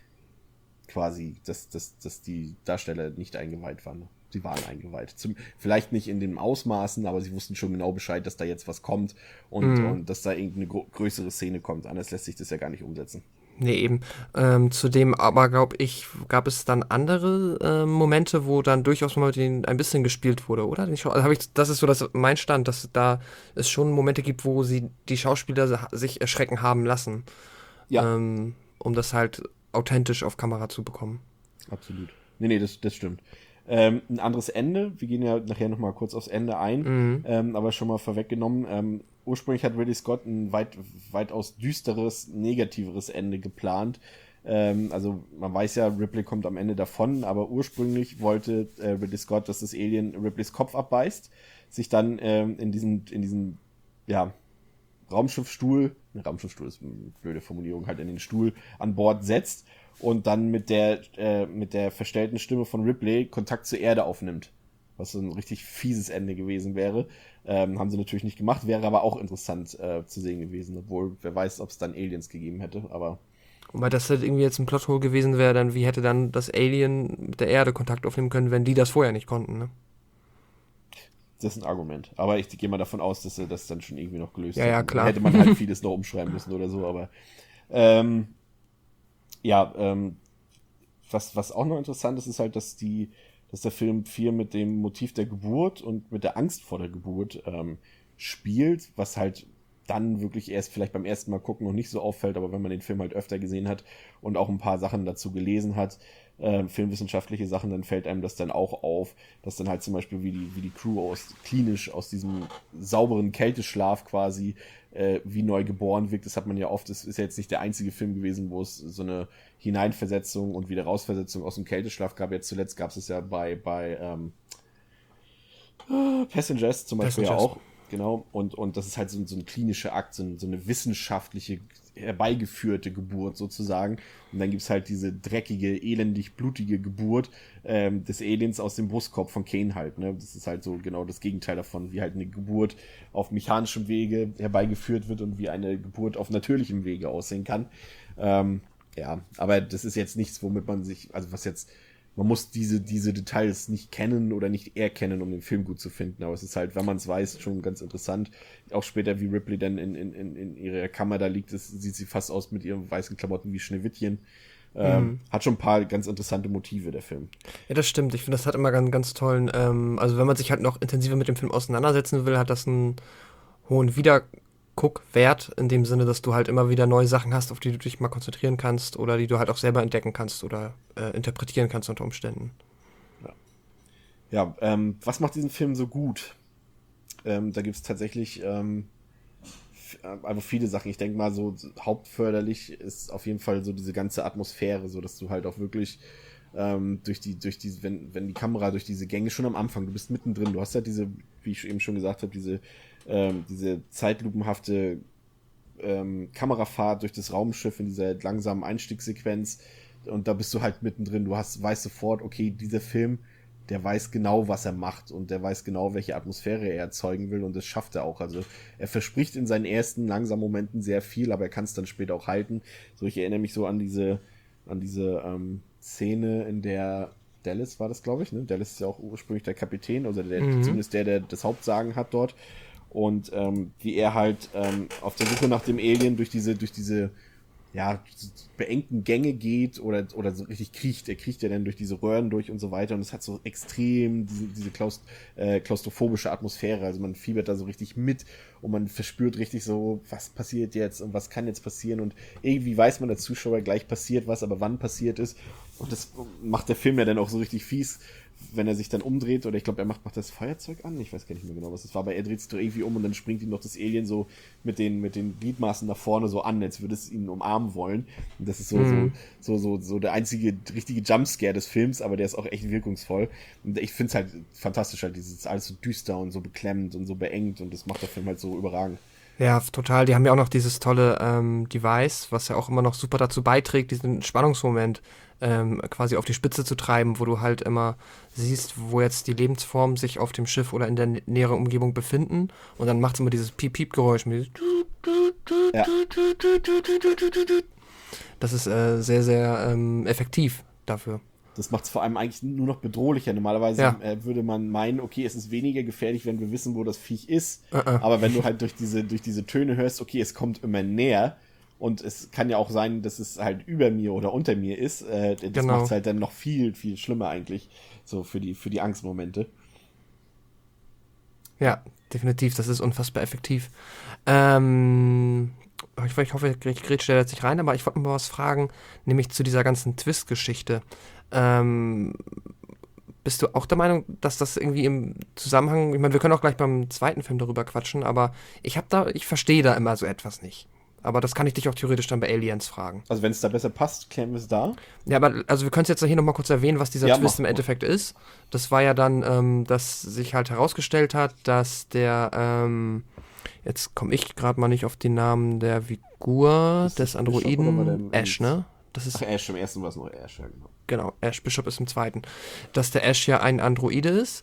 quasi, dass, dass, dass die Darsteller nicht eingeweiht waren. Sie waren eingeweiht. Zum, vielleicht nicht in den Ausmaßen, aber sie wussten schon genau Bescheid, dass da jetzt was kommt und, Mhm. und dass da irgendeine gro- größere Szene kommt. Anders lässt sich das ja gar nicht umsetzen. Nee, eben. Ähm, zudem aber, glaube ich, gab es dann andere ähm, Momente, wo dann durchaus mal mit denen ein bisschen gespielt wurde, oder? Die Schau- Also hab ich, das ist so das, mein Stand, dass da es schon Momente gibt, wo sie die Schauspieler sich erschrecken haben lassen, Ja, ähm, um das halt authentisch auf Kamera zu bekommen. absolut. Nee, nee, das, das stimmt. Ähm, ein anderes Ende, wir gehen ja nachher nochmal kurz aufs Ende ein, Mhm. ähm, aber schon mal vorweggenommen, ähm, ursprünglich hat Ridley Scott ein weit, weitaus düsteres, negativeres Ende geplant. Ähm, also man weiß ja, Ripley kommt am Ende davon, aber ursprünglich wollte äh, Ridley Scott, dass das Alien Ripleys Kopf abbeißt, sich dann ähm, in diesen, in diesen, ja, Raumschiffstuhl, ne, Raumschiffstuhl ist eine blöde Formulierung, halt in den Stuhl an Bord setzt und dann mit der, äh, mit der verstellten Stimme von Ripley Kontakt zur Erde aufnimmt. was so ein richtig fieses Ende gewesen wäre. Ähm, haben sie natürlich nicht gemacht, wäre aber auch interessant äh, zu sehen gewesen, obwohl wer weiß, ob es dann Aliens gegeben hätte, aber Wobei das halt irgendwie jetzt ein Plothole gewesen wäre, dann wie hätte dann das Alien mit der Erde Kontakt aufnehmen können, wenn die das vorher nicht konnten, ne? das ist ein Argument. Aber ich gehe mal davon aus, dass sie das dann schon irgendwie noch gelöst Ja, ja, hätten. klar. Hätte man halt vieles noch umschreiben müssen oder so, aber ähm, ja, ähm, was, was auch noch interessant ist, ist halt, dass die, dass der Film viel mit dem Motiv der Geburt und mit der Angst vor der Geburt ähm, spielt, was halt dann wirklich erst vielleicht beim ersten Mal gucken noch nicht so auffällt, aber wenn man den Film halt öfter gesehen hat und auch ein paar Sachen dazu gelesen hat, äh, filmwissenschaftliche Sachen, dann fällt einem das dann auch auf, dass dann halt zum Beispiel wie die, wie die Crew aus klinisch aus diesem sauberen Kälteschlaf quasi äh, wie neu geboren wirkt. Das hat man ja oft, das ist ja jetzt nicht der einzige Film gewesen, wo es so eine Hineinversetzung und wieder Rausversetzung aus dem Kälteschlaf gab. Jetzt zuletzt gab es es ja bei, bei ähm, Passengers zum Beispiel Passengers. ja auch. Genau, und, und das ist halt so, so ein klinischer Akt, so, so eine wissenschaftliche, herbeigeführte Geburt sozusagen. Und dann gibt's halt diese dreckige, elendig blutige Geburt ähm, des Aliens aus dem Brustkorb von Kane halt. Ne? Das ist halt so genau das Gegenteil davon, wie halt eine Geburt auf mechanischem Wege herbeigeführt wird und wie eine Geburt auf natürlichem Wege aussehen kann. Ähm, ja, aber das ist jetzt nichts, womit man sich, also was jetzt man muss diese, diese Details nicht kennen oder nicht erkennen, um den Film gut zu finden. Aber es ist halt, wenn man es weiß, schon ganz interessant. Auch später, wie Ripley dann in, in, in, in ihrer Kammer da liegt, das sieht sie fast aus mit ihren weißen Klamotten wie Schneewittchen. Ähm, Mhm. Hat schon ein paar ganz interessante Motive, der Film. Ja, das stimmt. Ich finde, das hat immer ganz, ganz tollen, ähm, also wenn man sich halt noch intensiver mit dem Film auseinandersetzen will, hat das einen hohen Wiederguckwert, in dem Sinne, dass du halt immer wieder neue Sachen hast, auf die du dich mal konzentrieren kannst oder die du halt auch selber entdecken kannst oder äh, interpretieren kannst unter Umständen. Ja, ähm, was macht diesen Film so gut? Ähm, da gibt es tatsächlich ähm, f- äh, einfach viele Sachen. Ich denke mal, so hauptförderlich ist auf jeden Fall so diese ganze Atmosphäre, so dass du halt auch wirklich ähm, durch die, durch diese, wenn, wenn die Kamera durch diese Gänge schon am Anfang, du bist mittendrin, du hast halt diese, wie ich eben schon gesagt habe, diese, ähm, diese zeitlupenhafte ähm, Kamerafahrt durch das Raumschiff in dieser langsamen Einstiegssequenz und da bist du halt mittendrin, du hast, weißt sofort, okay, dieser Film, der weiß genau, was er macht und der weiß genau, welche Atmosphäre er erzeugen will und das schafft er auch. Also er verspricht in seinen ersten langsamen Momenten sehr viel, aber er kann es dann später auch halten. So, ich erinnere mich so an diese, an diese ähm, Szene, in der Dallas war das, glaube ich, ne? Dallas ist ja auch ursprünglich der Kapitän, also der, Mhm. zumindest der, der das Hauptsagen hat dort. Und ähm, wie er halt ähm, auf der Suche nach dem Alien durch diese, durch diese ja, beengten Gänge geht oder, oder so richtig kriecht. Er kriecht ja dann durch diese Röhren durch und so weiter und es hat so extrem diese, diese Klaust, äh, klaustrophobische Atmosphäre. Also man fiebert da so richtig mit und man verspürt richtig so, was passiert jetzt und was kann jetzt passieren und irgendwie weiß man als Zuschauer gleich passiert was, aber wann passiert ist. Und das macht der Film ja dann auch so richtig fies, wenn er sich dann umdreht, oder ich glaube, er macht, macht das Feuerzeug an, ich weiß gar nicht mehr genau, was das war, aber er dreht sich doch irgendwie um und dann springt ihm doch das Alien so mit den, mit den Gliedmaßen nach vorne so an, als würde es ihn umarmen wollen. Und das ist so, Mhm. so, so, so, so der einzige richtige Jumpscare des Films, aber der ist auch echt wirkungsvoll. Und ich finde es halt fantastisch, halt dieses alles so düster und so beklemmend und so beengt und das macht der Film halt so überragend. Ja, total. Die haben ja auch noch dieses tolle ähm, Device, was ja auch immer noch super dazu beiträgt, diesen Spannungsmoment ähm, quasi auf die Spitze zu treiben, wo du halt immer siehst, wo jetzt die Lebensformen sich auf dem Schiff oder in der nä- näheren Umgebung befinden. Und dann macht es immer dieses Piep-Piep-Geräusch. Mit dieses Ja. Das ist äh, sehr, sehr ähm, effektiv dafür. Das macht es vor allem eigentlich nur noch bedrohlicher. Normalerweise Ja. äh, würde man meinen, okay, es ist weniger gefährlich, wenn wir wissen, wo das Viech ist. Äh, äh. Aber wenn du halt durch diese, durch diese Töne hörst, okay, es kommt immer näher und es kann ja auch sein, dass es halt über mir oder unter mir ist, äh, das Genau. macht es halt dann noch viel, viel schlimmer eigentlich, so für die, für die Angstmomente. Ja, definitiv. Das ist unfassbar effektiv. Ähm, ich, ich hoffe, ich grätsche da jetzt nicht rein, aber ich wollte mal was fragen, nämlich zu dieser ganzen Twist-Geschichte. Ähm, bist du auch der Meinung, dass das irgendwie im Zusammenhang, ich meine, wir können auch gleich beim zweiten Film darüber quatschen, aber ich habe da, ich verstehe da immer so etwas nicht. Aber das kann ich dich auch theoretisch dann bei Aliens fragen. Also wenn es da besser passt, klären wir es da. Ja, aber also wir können es jetzt hier nochmal kurz erwähnen, was dieser Ja, Twist mach, im mach. Endeffekt ist. Das war ja dann, ähm, dass sich halt herausgestellt hat, dass der, ähm, jetzt komme ich gerade mal nicht auf den Namen der Figur Ist das des Bishop oder war der Androiden, im- Ash, ne? Das ist, Ach, Ash, im ersten war es noch Ash, ja genau. genau, Ash Bishop ist im zweiten. Dass der Ash ja ein Androide ist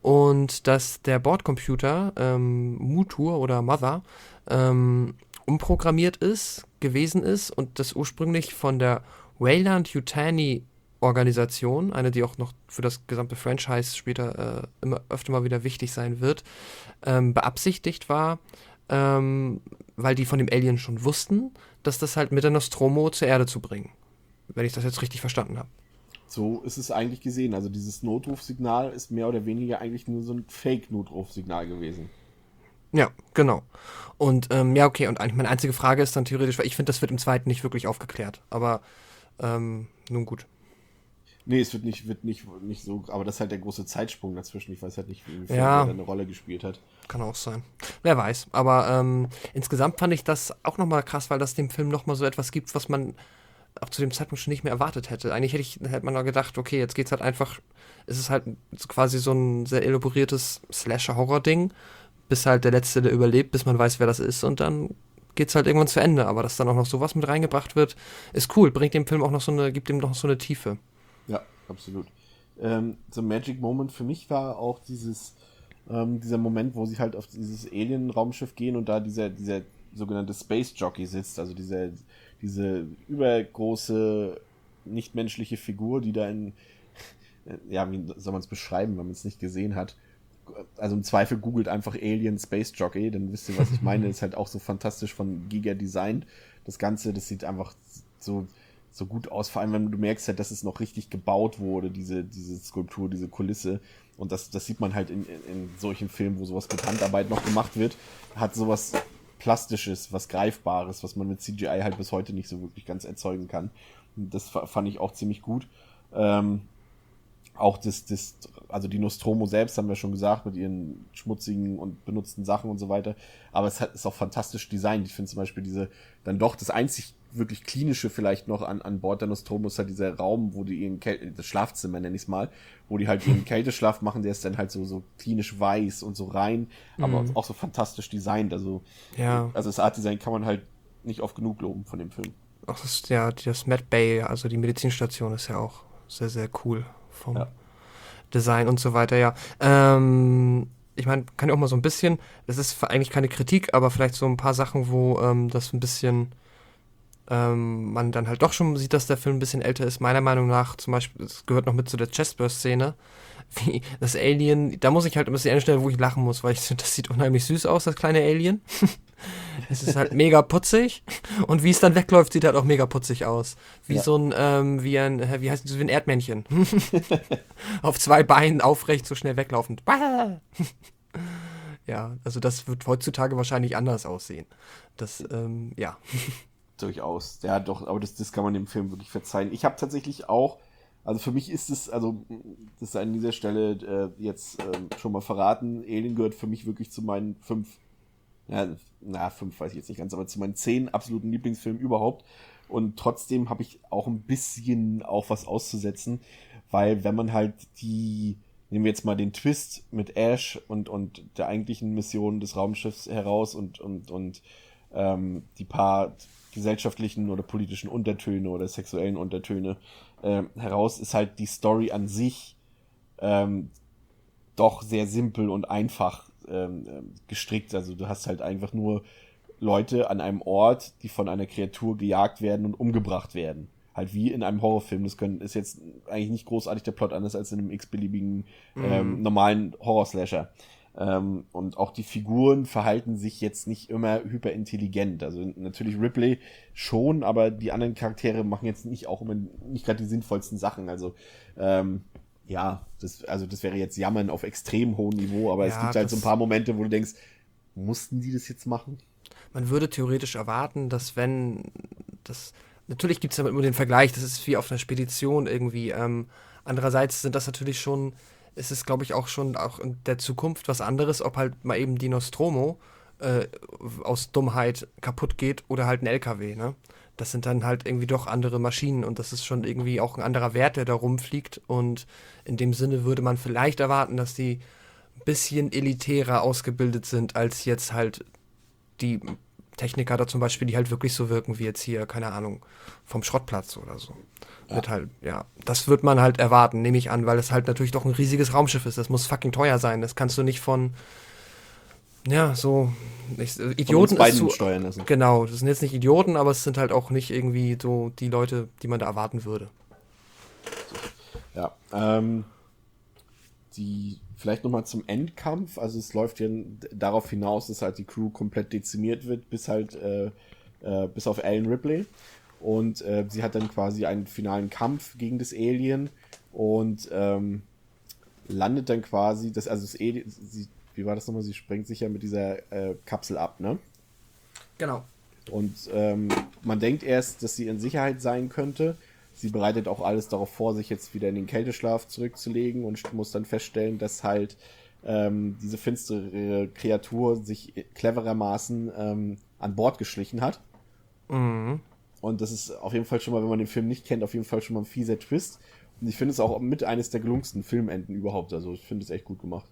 und dass der Bordcomputer ähm, Mutur oder Mother ähm, umprogrammiert ist, gewesen ist und das ursprünglich von der Weyland-Yutani Organisation, eine, die auch noch für das gesamte Franchise später äh, immer öfter mal wieder wichtig sein wird, ähm, beabsichtigt war, ähm, weil die von dem Alien schon wussten, dass das halt mit der Nostromo zur Erde zu bringen. Wenn ich das jetzt richtig verstanden habe. So ist es eigentlich gesehen. Also dieses Notrufsignal ist mehr oder weniger eigentlich nur so ein Fake-Notrufsignal gewesen. Ja, genau. Und ähm, ja, okay, und eigentlich meine einzige Frage ist dann theoretisch, weil ich finde, das wird im zweiten nicht wirklich aufgeklärt. Aber ähm, nun gut. Nee, es wird nicht, wird nicht, nicht so, aber das ist halt der große Zeitsprung dazwischen. Ich weiß halt nicht, wie viel Ja. der eine Rolle gespielt hat. Kann auch sein. Wer weiß. Aber ähm, insgesamt fand ich das auch nochmal krass, weil das dem Film nochmal so etwas gibt, was man auch zu dem Zeitpunkt schon nicht mehr erwartet hätte. Eigentlich hätte ich, hätte man da gedacht, okay, jetzt geht's halt einfach, es ist halt so quasi so ein sehr elaboriertes Slasher-Horror-Ding, bis halt der Letzte, der überlebt, bis man weiß, wer das ist und dann geht's halt irgendwann zu Ende. Aber dass dann auch noch sowas mit reingebracht wird, ist cool, bringt dem Film auch noch so eine, gibt ihm noch so eine Tiefe. Ja, absolut. Ähm, so ein Magic Moment für mich war auch dieses, ähm, dieser Moment, wo sie halt auf dieses Alien-Raumschiff gehen und da dieser, dieser sogenannte Space Jockey sitzt, also dieser, diese übergroße, nichtmenschliche Figur, die da in, ja, wie soll man es beschreiben, wenn man es nicht gesehen hat. Also im Zweifel googelt einfach Alien Space Jockey, dann wisst ihr, was ich meine. Ist halt auch so fantastisch von Giga designt. Das Ganze, das sieht einfach so, so gut aus, vor allem wenn du merkst halt, dass es noch richtig gebaut wurde, diese, diese Skulptur, diese Kulisse. Und das, das sieht man halt in, in, in solchen Filmen, wo sowas mit Handarbeit noch gemacht wird, hat sowas Plastisches, was Greifbares, was man mit C G I halt bis heute nicht so wirklich ganz erzeugen kann. Und das fand ich auch ziemlich gut. Ähm, auch das, das, also die Nostromo selbst, haben wir schon gesagt, mit ihren schmutzigen und benutzten Sachen und so weiter. Aber es hat, ist auch fantastisch designt. Ich finde zum Beispiel diese, dann doch das einzig wirklich klinische vielleicht noch an, an Bord der Nostromo ist halt dieser Raum, wo die ihren Kälte, das Schlafzimmer nenne ich es mal, wo die halt ihren Kälteschlaf machen, der ist dann halt so, so klinisch weiß und so rein, aber Mhm. auch so fantastisch designt. Also, Ja. also das Art-Design kann man halt nicht oft genug loben von dem Film. Auch das, ja, das Med Bay, also die Medizinstation ist ja auch sehr, sehr cool vom Ja. Design und so weiter, ja. Ähm, ich meine, kann ja auch mal so ein bisschen, das ist eigentlich keine Kritik, aber vielleicht so ein paar Sachen, wo ähm, das ein bisschen, ähm, man dann halt doch schon sieht, dass der Film ein bisschen älter ist. Meiner Meinung nach, zum Beispiel, es gehört noch mit zu der Chestburst-Szene, wie das Alien, da muss ich halt ein bisschen einstellen, wo ich lachen muss, weil ich finde, das sieht unheimlich süß aus, das kleine Alien. Es ist halt mega putzig und wie es dann wegläuft, sieht halt auch mega putzig aus. Wie Ja. so ein, ähm, wie ein, äh, wie heißt das, wie ein Erdmännchen. Auf zwei Beinen aufrecht, so schnell weglaufend. Ja, also das wird heutzutage wahrscheinlich anders aussehen. Das, ähm, ja. Durchaus. Ja, doch, aber das, das kann man dem Film wirklich verzeihen. Ich habe tatsächlich auch, also für mich ist es, also das ist an dieser Stelle äh, jetzt äh, schon mal verraten, Alien gehört für mich wirklich zu meinen fünf, ja, na, fünf weiß ich jetzt nicht ganz, aber zu meinen zehn absoluten Lieblingsfilmen überhaupt. Und trotzdem habe ich auch ein bisschen auch was auszusetzen, weil wenn man halt die, nehmen wir jetzt mal den Twist mit Ash und, und der eigentlichen Mission des Raumschiffs heraus und, und, und ähm, die paar gesellschaftlichen oder politischen Untertöne oder sexuellen Untertöne äh, heraus, ist halt die Story an sich ähm, doch sehr simpel und einfach ähm, gestrickt. Also du hast halt einfach nur Leute an einem Ort, die von einer Kreatur gejagt werden und umgebracht werden. Halt wie in einem Horrorfilm. Das können, ist jetzt eigentlich nicht großartig der Plot anders als in einem x-beliebigen ähm, normalen Horror-Slasher. Ähm, und auch die Figuren verhalten sich jetzt nicht immer hyperintelligent. Also natürlich Ripley schon, aber die anderen Charaktere machen jetzt nicht auch immer nicht gerade die sinnvollsten Sachen. Also ähm, ja, das, also das wäre jetzt Jammern auf extrem hohem Niveau, aber es Ja, gibt halt so ein das- paar Momente, wo du denkst, mussten die das jetzt machen? Man würde theoretisch erwarten, dass wenn das, natürlich gibt es damit immer den Vergleich, das ist wie auf einer Spedition irgendwie. Ähm, andererseits sind das natürlich schon, ist es glaube ich auch schon auch in der Zukunft was anderes, ob halt mal eben die Nostromo äh, aus Dummheit kaputt geht oder halt ein L K W, ne? Das sind dann halt irgendwie doch andere Maschinen und das ist schon irgendwie auch ein anderer Wert, der da rumfliegt und in dem Sinne würde man vielleicht erwarten, dass die ein bisschen elitärer ausgebildet sind als jetzt halt die Techniker da zum Beispiel, die halt wirklich so wirken wie jetzt hier, keine Ahnung, vom Schrottplatz oder so. Ja. Wird halt, ja, das wird man halt erwarten, nehme ich an, weil es halt natürlich doch ein riesiges Raumschiff ist. Das muss fucking teuer sein. Das kannst du nicht von, ja, so, ich, äh, Idioten Von uns ist beiden zu, steuern lassen. genau, das sind jetzt nicht Idioten, aber es sind halt auch nicht irgendwie so die Leute, die man da erwarten würde. Ja, ähm, die, vielleicht nochmal zum Endkampf, also es läuft ja darauf hinaus, dass halt die Crew komplett dezimiert wird, bis halt, äh, äh, bis auf Ellen Ripley. Und äh, sie hat dann quasi einen finalen Kampf gegen das Alien und ähm, landet dann quasi, das, also das Alien, sie, wie war das nochmal, sie sprengt sich ja mit dieser äh, Kapsel ab, ne? Genau. Und ähm, man denkt erst, dass sie in Sicherheit sein könnte. Sie bereitet auch alles darauf vor, sich jetzt wieder in den Kälteschlaf zurückzulegen und muss dann feststellen, dass halt ähm, diese finstere Kreatur sich cleverermaßen ähm, an Bord geschlichen hat. Mhm. Und das ist auf jeden Fall schon mal, wenn man den Film nicht kennt, auf jeden Fall schon mal ein fieser Twist. Und ich finde es auch mit eines der gelungensten Filmenden überhaupt. Also ich finde es echt gut gemacht.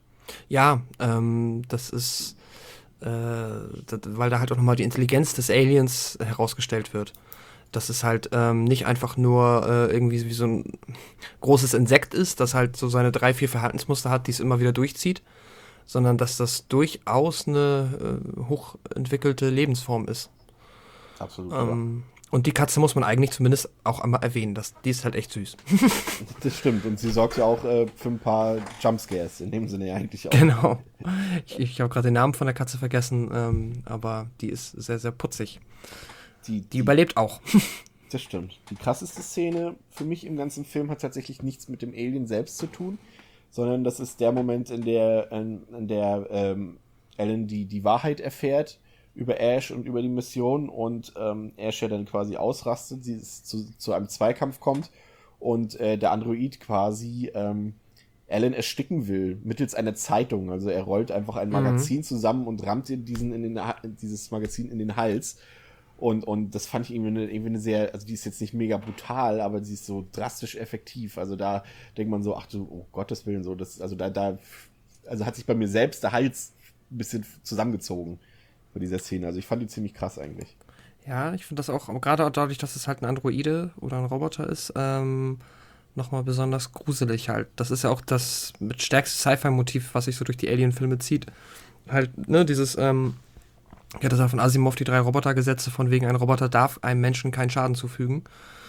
Ja, ähm, das ist, äh, das, weil da halt auch nochmal die Intelligenz des Aliens herausgestellt wird. Dass es halt ähm, nicht einfach nur äh, irgendwie wie so ein großes Insekt ist, das halt so seine drei, vier Verhaltensmuster hat, die es immer wieder durchzieht, sondern dass das durchaus eine äh, hochentwickelte Lebensform ist. Absolut. Ähm, und die Katze muss man eigentlich zumindest auch einmal erwähnen. Das, die ist halt echt süß. Das stimmt. Und sie sorgt ja auch äh, für ein paar Jumpscares. In dem Sinne ja eigentlich auch. Genau. Ich, ich habe gerade den Namen von der Katze vergessen, ähm, aber die ist sehr, sehr putzig. Die, Die überlebt auch. Das stimmt. Die krasseste Szene für mich im ganzen Film hat tatsächlich nichts mit dem Alien selbst zu tun, sondern das ist der Moment, in der, in, in der ähm, Ellen die, die Wahrheit erfährt über Ash und über die Mission und ähm, Ash ja dann quasi ausrastet, sie zu, zu einem Zweikampf kommt und äh, der Android quasi ähm, Ellen ersticken will, mittels einer Zeitung. Also er rollt einfach ein Magazin mhm. zusammen und rammt ihr diesen in den, dieses Magazin in den Hals. Und, und das fand ich irgendwie eine, irgendwie eine sehr, also die ist jetzt nicht mega brutal, aber sie ist so drastisch effektiv. Also da denkt man so, ach du, oh Gottes Willen, so, das, also da, da, also hat sich bei mir selbst der Hals ein bisschen zusammengezogen bei dieser Szene. Also ich fand die ziemlich krass eigentlich. Ja, ich finde das auch, gerade dadurch, dass es halt ein Androide oder ein Roboter ist, ähm, nochmal besonders gruselig halt. Das ist ja auch das mit stärkste Sci-Fi-Motiv, was sich so durch die Alien-Filme zieht. Halt, ne, dieses, ähm, ja, das ist von Asimov die drei Robotergesetze, von wegen ein Roboter darf einem Menschen keinen Schaden zufügen.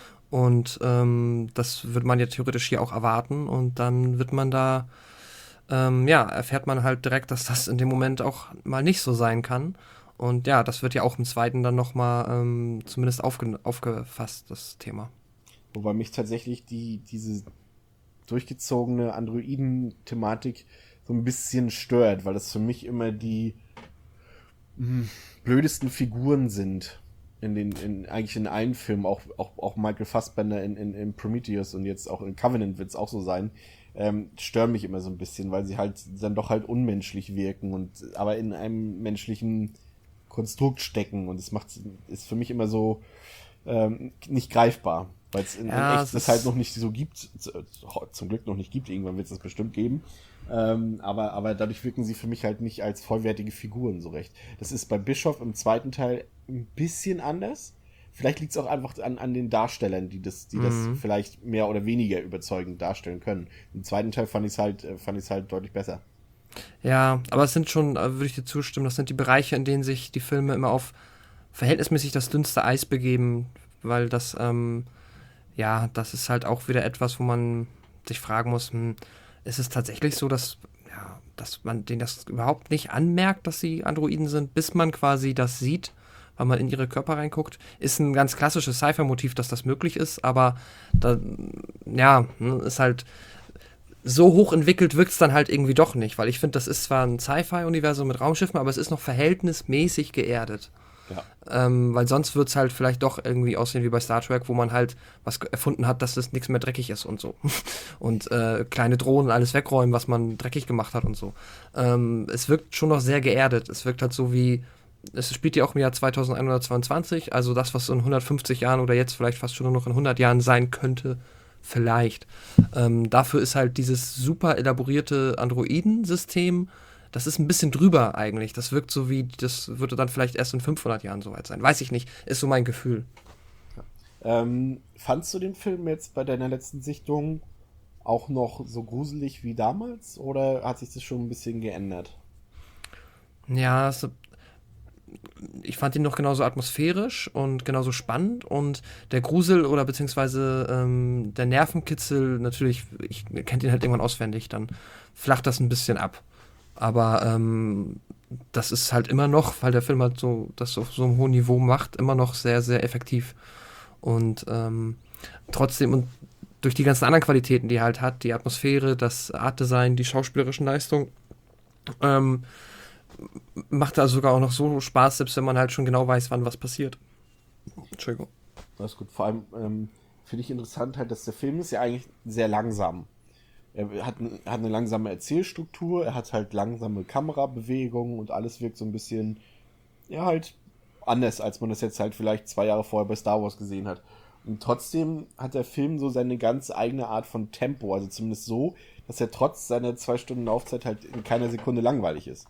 Und ähm, das wird man ja theoretisch hier auch erwarten. Und dann wird man da, ähm, ja, erfährt man halt direkt, dass das in dem Moment auch mal nicht so sein kann. Und ja, das wird ja auch im zweiten dann nochmal ähm, zumindest aufge- aufgefasst, das Thema. Wobei mich tatsächlich die, diese durchgezogene Androiden-Thematik so ein bisschen stört, weil das für mich immer die mh, blödesten Figuren sind. In den, in, eigentlich in allen Filmen, auch, auch, auch Michael Fassbender in, in, in Prometheus und jetzt auch in Covenant wird es auch so sein, ähm, stören mich immer so ein bisschen, weil sie halt dann doch halt unmenschlich wirken und aber in einem menschlichen Konstrukt stecken und es macht ist für mich immer so ähm, nicht greifbar, weil es in, ja, in echt es halt noch nicht so gibt, zum Glück noch nicht gibt, irgendwann wird es das bestimmt geben, ähm, aber, aber dadurch wirken sie für mich halt nicht als vollwertige Figuren so recht. Das ist bei Bischoff im zweiten Teil ein bisschen anders. Vielleicht liegt es auch einfach an, an den Darstellern, die das, die mhm. das vielleicht mehr oder weniger überzeugend darstellen können. Im zweiten Teil fand ich es halt, fand ich es halt deutlich besser. Ja, aber es sind schon, würde ich dir zustimmen, das sind die Bereiche, in denen sich die Filme immer auf verhältnismäßig das dünnste Eis begeben, weil das, ähm, ja, das ist halt auch wieder etwas, wo man sich fragen muss, hm, ist es tatsächlich so, dass, ja, dass man denen das überhaupt nicht anmerkt, dass sie Androiden sind, bis man quasi das sieht, weil man in ihre Körper reinguckt, ist ein ganz klassisches Sci-Fi-Motiv, dass das möglich ist, aber da, ja, ist halt so hoch entwickelt wirkt es dann halt irgendwie doch nicht, weil ich finde, das ist zwar ein Sci-Fi-Universum mit Raumschiffen, aber es ist noch verhältnismäßig geerdet. Ja. Ähm, weil sonst wird es halt vielleicht doch irgendwie aussehen wie bei Star Trek, wo man halt was erfunden hat, dass das nichts mehr dreckig ist und so. Und äh, kleine Drohnen alles wegräumen, was man dreckig gemacht hat und so. Ähm, es wirkt schon noch sehr geerdet. Es wirkt halt so wie, es spielt ja auch im Jahr zweitausendeinhundertzweiundzwanzig, also das, was so in hundertfünfzig Jahren oder jetzt vielleicht fast schon nur noch in hundert Jahren sein könnte, vielleicht. Ähm, dafür ist halt dieses super elaborierte Androiden-System das ist ein bisschen drüber eigentlich. Das wirkt so wie, das würde dann vielleicht erst in fünfhundert Jahren soweit sein. Weiß ich nicht, ist so mein Gefühl. Ähm, fandst du den Film jetzt bei deiner letzten Sichtung auch noch so gruselig wie damals oder hat sich das schon ein bisschen geändert? Ja, es, ich fand ihn noch genauso atmosphärisch und genauso spannend und der Grusel oder beziehungsweise ähm, der Nervenkitzel, natürlich, ich kennt ihn halt irgendwann auswendig, dann flacht das ein bisschen ab. Aber ähm, das ist halt immer noch, weil der Film halt so das auf so einem hohen Niveau macht, immer noch sehr, sehr effektiv. Und ähm, trotzdem, und durch die ganzen anderen Qualitäten, die er halt hat, die Atmosphäre, das Artdesign, die schauspielerischen Leistungen, ähm, macht er sogar auch noch so Spaß, selbst wenn man halt schon genau weiß, wann was passiert. Entschuldigung. Das ist gut. Vor allem ähm, finde ich interessant halt, dass der Film ist ja eigentlich sehr langsam. Er hat, ein, hat eine langsame Erzählstruktur, er hat halt langsame Kamerabewegungen und alles wirkt so ein bisschen, ja, halt anders, als man das jetzt halt vielleicht zwei Jahre vorher bei Star Wars gesehen hat. Und trotzdem hat der Film so seine ganz eigene Art von Tempo, also zumindest so, dass er trotz seiner zwei Stunden Laufzeit halt in keiner Sekunde langweilig ist.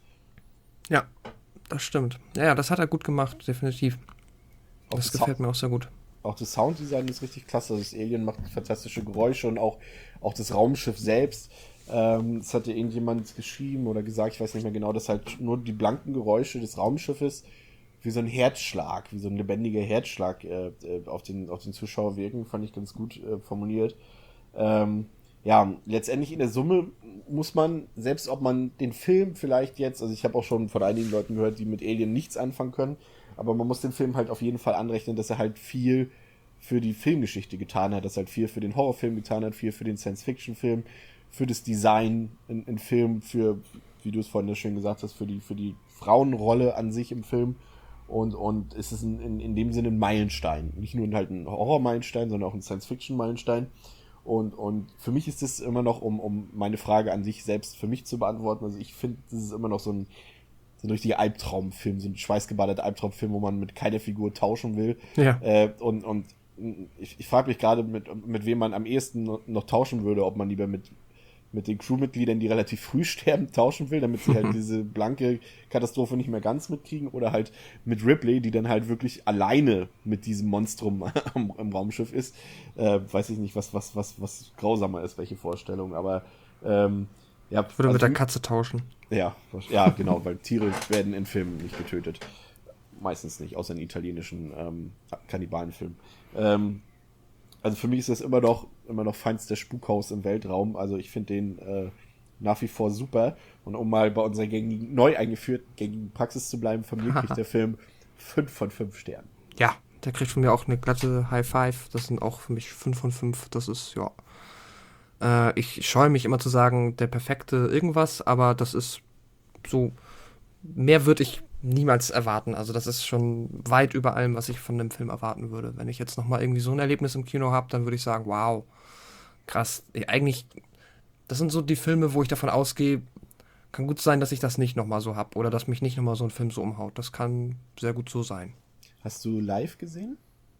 Ja, das stimmt. Ja, ja, das hat er gut gemacht, definitiv. Auch Das das gefällt Sound- mir auch sehr gut. Auch das Sounddesign ist richtig klasse. Das Alien macht fantastische Geräusche und auch, auch das Raumschiff selbst. Ähm, das hatte irgendjemand geschrieben oder gesagt, ich weiß nicht mehr genau, dass halt nur die blanken Geräusche des Raumschiffes wie so ein Herzschlag, wie so ein lebendiger Herzschlag äh, äh, auf, den, auf den Zuschauer wirken. Fand ich ganz gut äh, formuliert. Ähm, ja, letztendlich in der Summe muss man, selbst ob man den Film vielleicht jetzt, also ich habe auch schon von einigen Leuten gehört, die mit Alien nichts anfangen können, aber man muss dem Film halt auf jeden Fall anrechnen, dass er halt viel für die Filmgeschichte getan hat, dass er halt viel für den Horrorfilm getan hat, viel für den Science-Fiction-Film, für das Design in, in Film, für, wie du es vorhin ja schön gesagt hast, für die, für die Frauenrolle an sich im Film. Und, und es ist ein, in, in dem Sinne ein Meilenstein. Nicht nur halt ein Horror-Meilenstein, sondern auch ein Science-Fiction-Meilenstein. Und, und für mich ist das immer noch, um, um meine Frage an sich selbst für mich zu beantworten, also ich finde, das ist immer noch so ein, so ein richtiger Albtraumfilm, so ein schweißgebadeter Albtraumfilm, wo man mit keiner Figur tauschen will. Ja. Äh, und, und ich, ich frage mich gerade, mit, mit wem man am ehesten noch, noch tauschen würde, ob man lieber mit, mit den Crewmitgliedern, die relativ früh sterben, tauschen will, damit sie halt diese blanke Katastrophe nicht mehr ganz mitkriegen, oder halt mit Ripley, die dann halt wirklich alleine mit diesem Monstrum am, am Raumschiff ist. Äh, weiß ich nicht, was, was, was, was grausamer ist, welche Vorstellung, aber ähm, ja. Ich würde also, mit der Katze tauschen. Ja, ja, genau, weil Tiere werden in Filmen nicht getötet. Meistens nicht, außer in italienischen ähm, Kannibalenfilmen. Ähm, also für mich ist das immer noch, immer noch feinster Spukhaus im Weltraum. Also ich finde den äh, nach wie vor super. Und um mal bei unserer gängigen, neu eingeführten gängigen Praxis zu bleiben, von mir kriegt der Film fünf von fünf Sternen. Ja, der kriegt von mir auch eine glatte High Five. Das sind auch für mich fünf von fünf. Das ist, ja. Äh, ich scheue mich immer zu sagen, der perfekte irgendwas, aber das ist so, mehr würde ich niemals erwarten. Also das ist schon weit über allem, was ich von dem Film erwarten würde. Wenn ich jetzt nochmal irgendwie so ein Erlebnis im Kino habe, dann würde ich sagen, wow, krass. Eigentlich, das sind so die Filme, wo ich davon ausgehe, kann gut sein, dass ich das nicht nochmal so habe oder dass mich nicht nochmal so ein Film so umhaut. Das kann sehr gut so sein. Hast du live gesehen?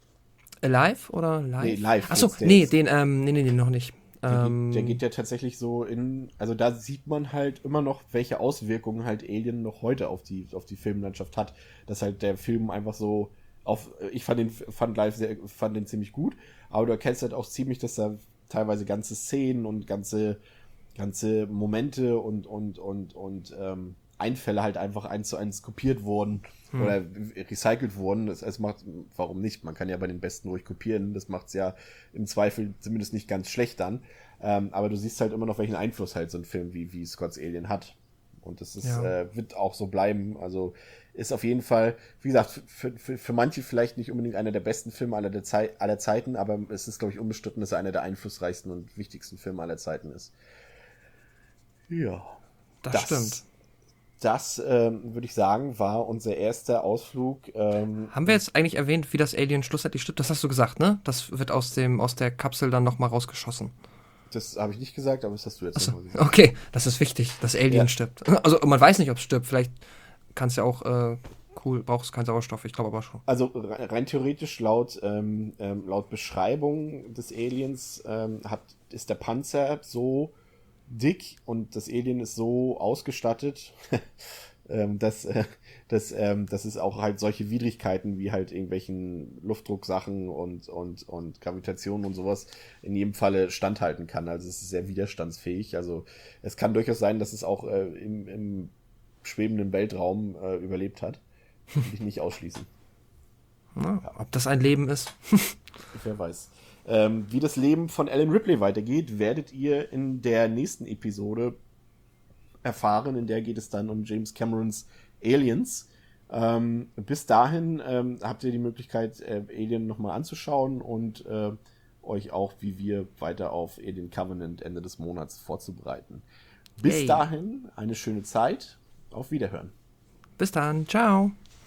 Alive oder live? Nee, live. Achso, jetzt, der nee, jetzt- den, ähm, nee, nee, nee, noch nicht. Der, Ähm, geht, der geht ja tatsächlich so in, also da sieht man halt immer noch, welche Auswirkungen halt Alien noch heute auf die, auf die Filmlandschaft hat. Dass halt der Film einfach so auf, ich fand den, fand live sehr, fand den ziemlich gut, aber du erkennst halt auch ziemlich, dass da teilweise ganze Szenen und ganze, ganze Momente und, und, und, und, ähm, Einfälle halt einfach eins zu eins kopiert wurden Hm. oder recycelt wurden. Es, es macht, warum nicht? Man kann ja bei den Besten ruhig kopieren. Das macht's ja im Zweifel zumindest nicht ganz schlecht dann. Ähm, aber du siehst halt immer noch, welchen Einfluss halt so ein Film wie, wie Scott's Alien hat. Und das ist, Ja. äh, wird auch so bleiben. Also ist auf jeden Fall, wie gesagt, für, für, für manche vielleicht nicht unbedingt einer der besten Filme aller, der Zei- aller Zeiten, aber es ist, glaube ich, unbestritten, dass er einer der einflussreichsten und wichtigsten Filme aller Zeiten ist. Ja. das, das- stimmt. Das, ähm, würde ich sagen, war unser erster Ausflug. Ähm, Haben wir jetzt eigentlich erwähnt, wie das Alien schlussendlich stirbt? Das hast du gesagt, ne? Das wird aus dem aus der Kapsel dann nochmal rausgeschossen. Das habe ich nicht gesagt, aber das hast du jetzt Achso, nochmal gesagt. okay, das ist wichtig, das Alien Ja. stirbt. Also man weiß nicht, ob es stirbt. Vielleicht kann es ja auch, äh, cool, braucht es keinen Sauerstoff. Ich glaube aber schon. Also re- rein theoretisch laut, ähm, ähm, laut Beschreibung des Aliens ähm, hat, ist der Panzer so dick und das Alien ist so ausgestattet, ähm, dass, äh, dass, ähm, dass es auch halt solche Widrigkeiten wie halt irgendwelchen Luftdrucksachen und, und, und Gravitation und sowas in jedem Falle standhalten kann. Also es ist sehr widerstandsfähig. Also es kann durchaus sein, dass es auch äh, im, im schwebenden Weltraum äh, überlebt hat. Will ich nicht ausschließen. Na, ja. Ob das ein Leben ist? Wer weiß. Ähm, wie das Leben von Ellen Ripley weitergeht, werdet ihr in der nächsten Episode erfahren. In der geht es dann um James Camerons Aliens. Ähm, bis dahin ähm, habt ihr die Möglichkeit, äh, Alien nochmal anzuschauen und äh, euch auch, wie wir weiter auf Alien Covenant Ende des Monats vorzubereiten. Bis Yay. dahin eine schöne Zeit. Auf Wiederhören. Bis dann. Ciao.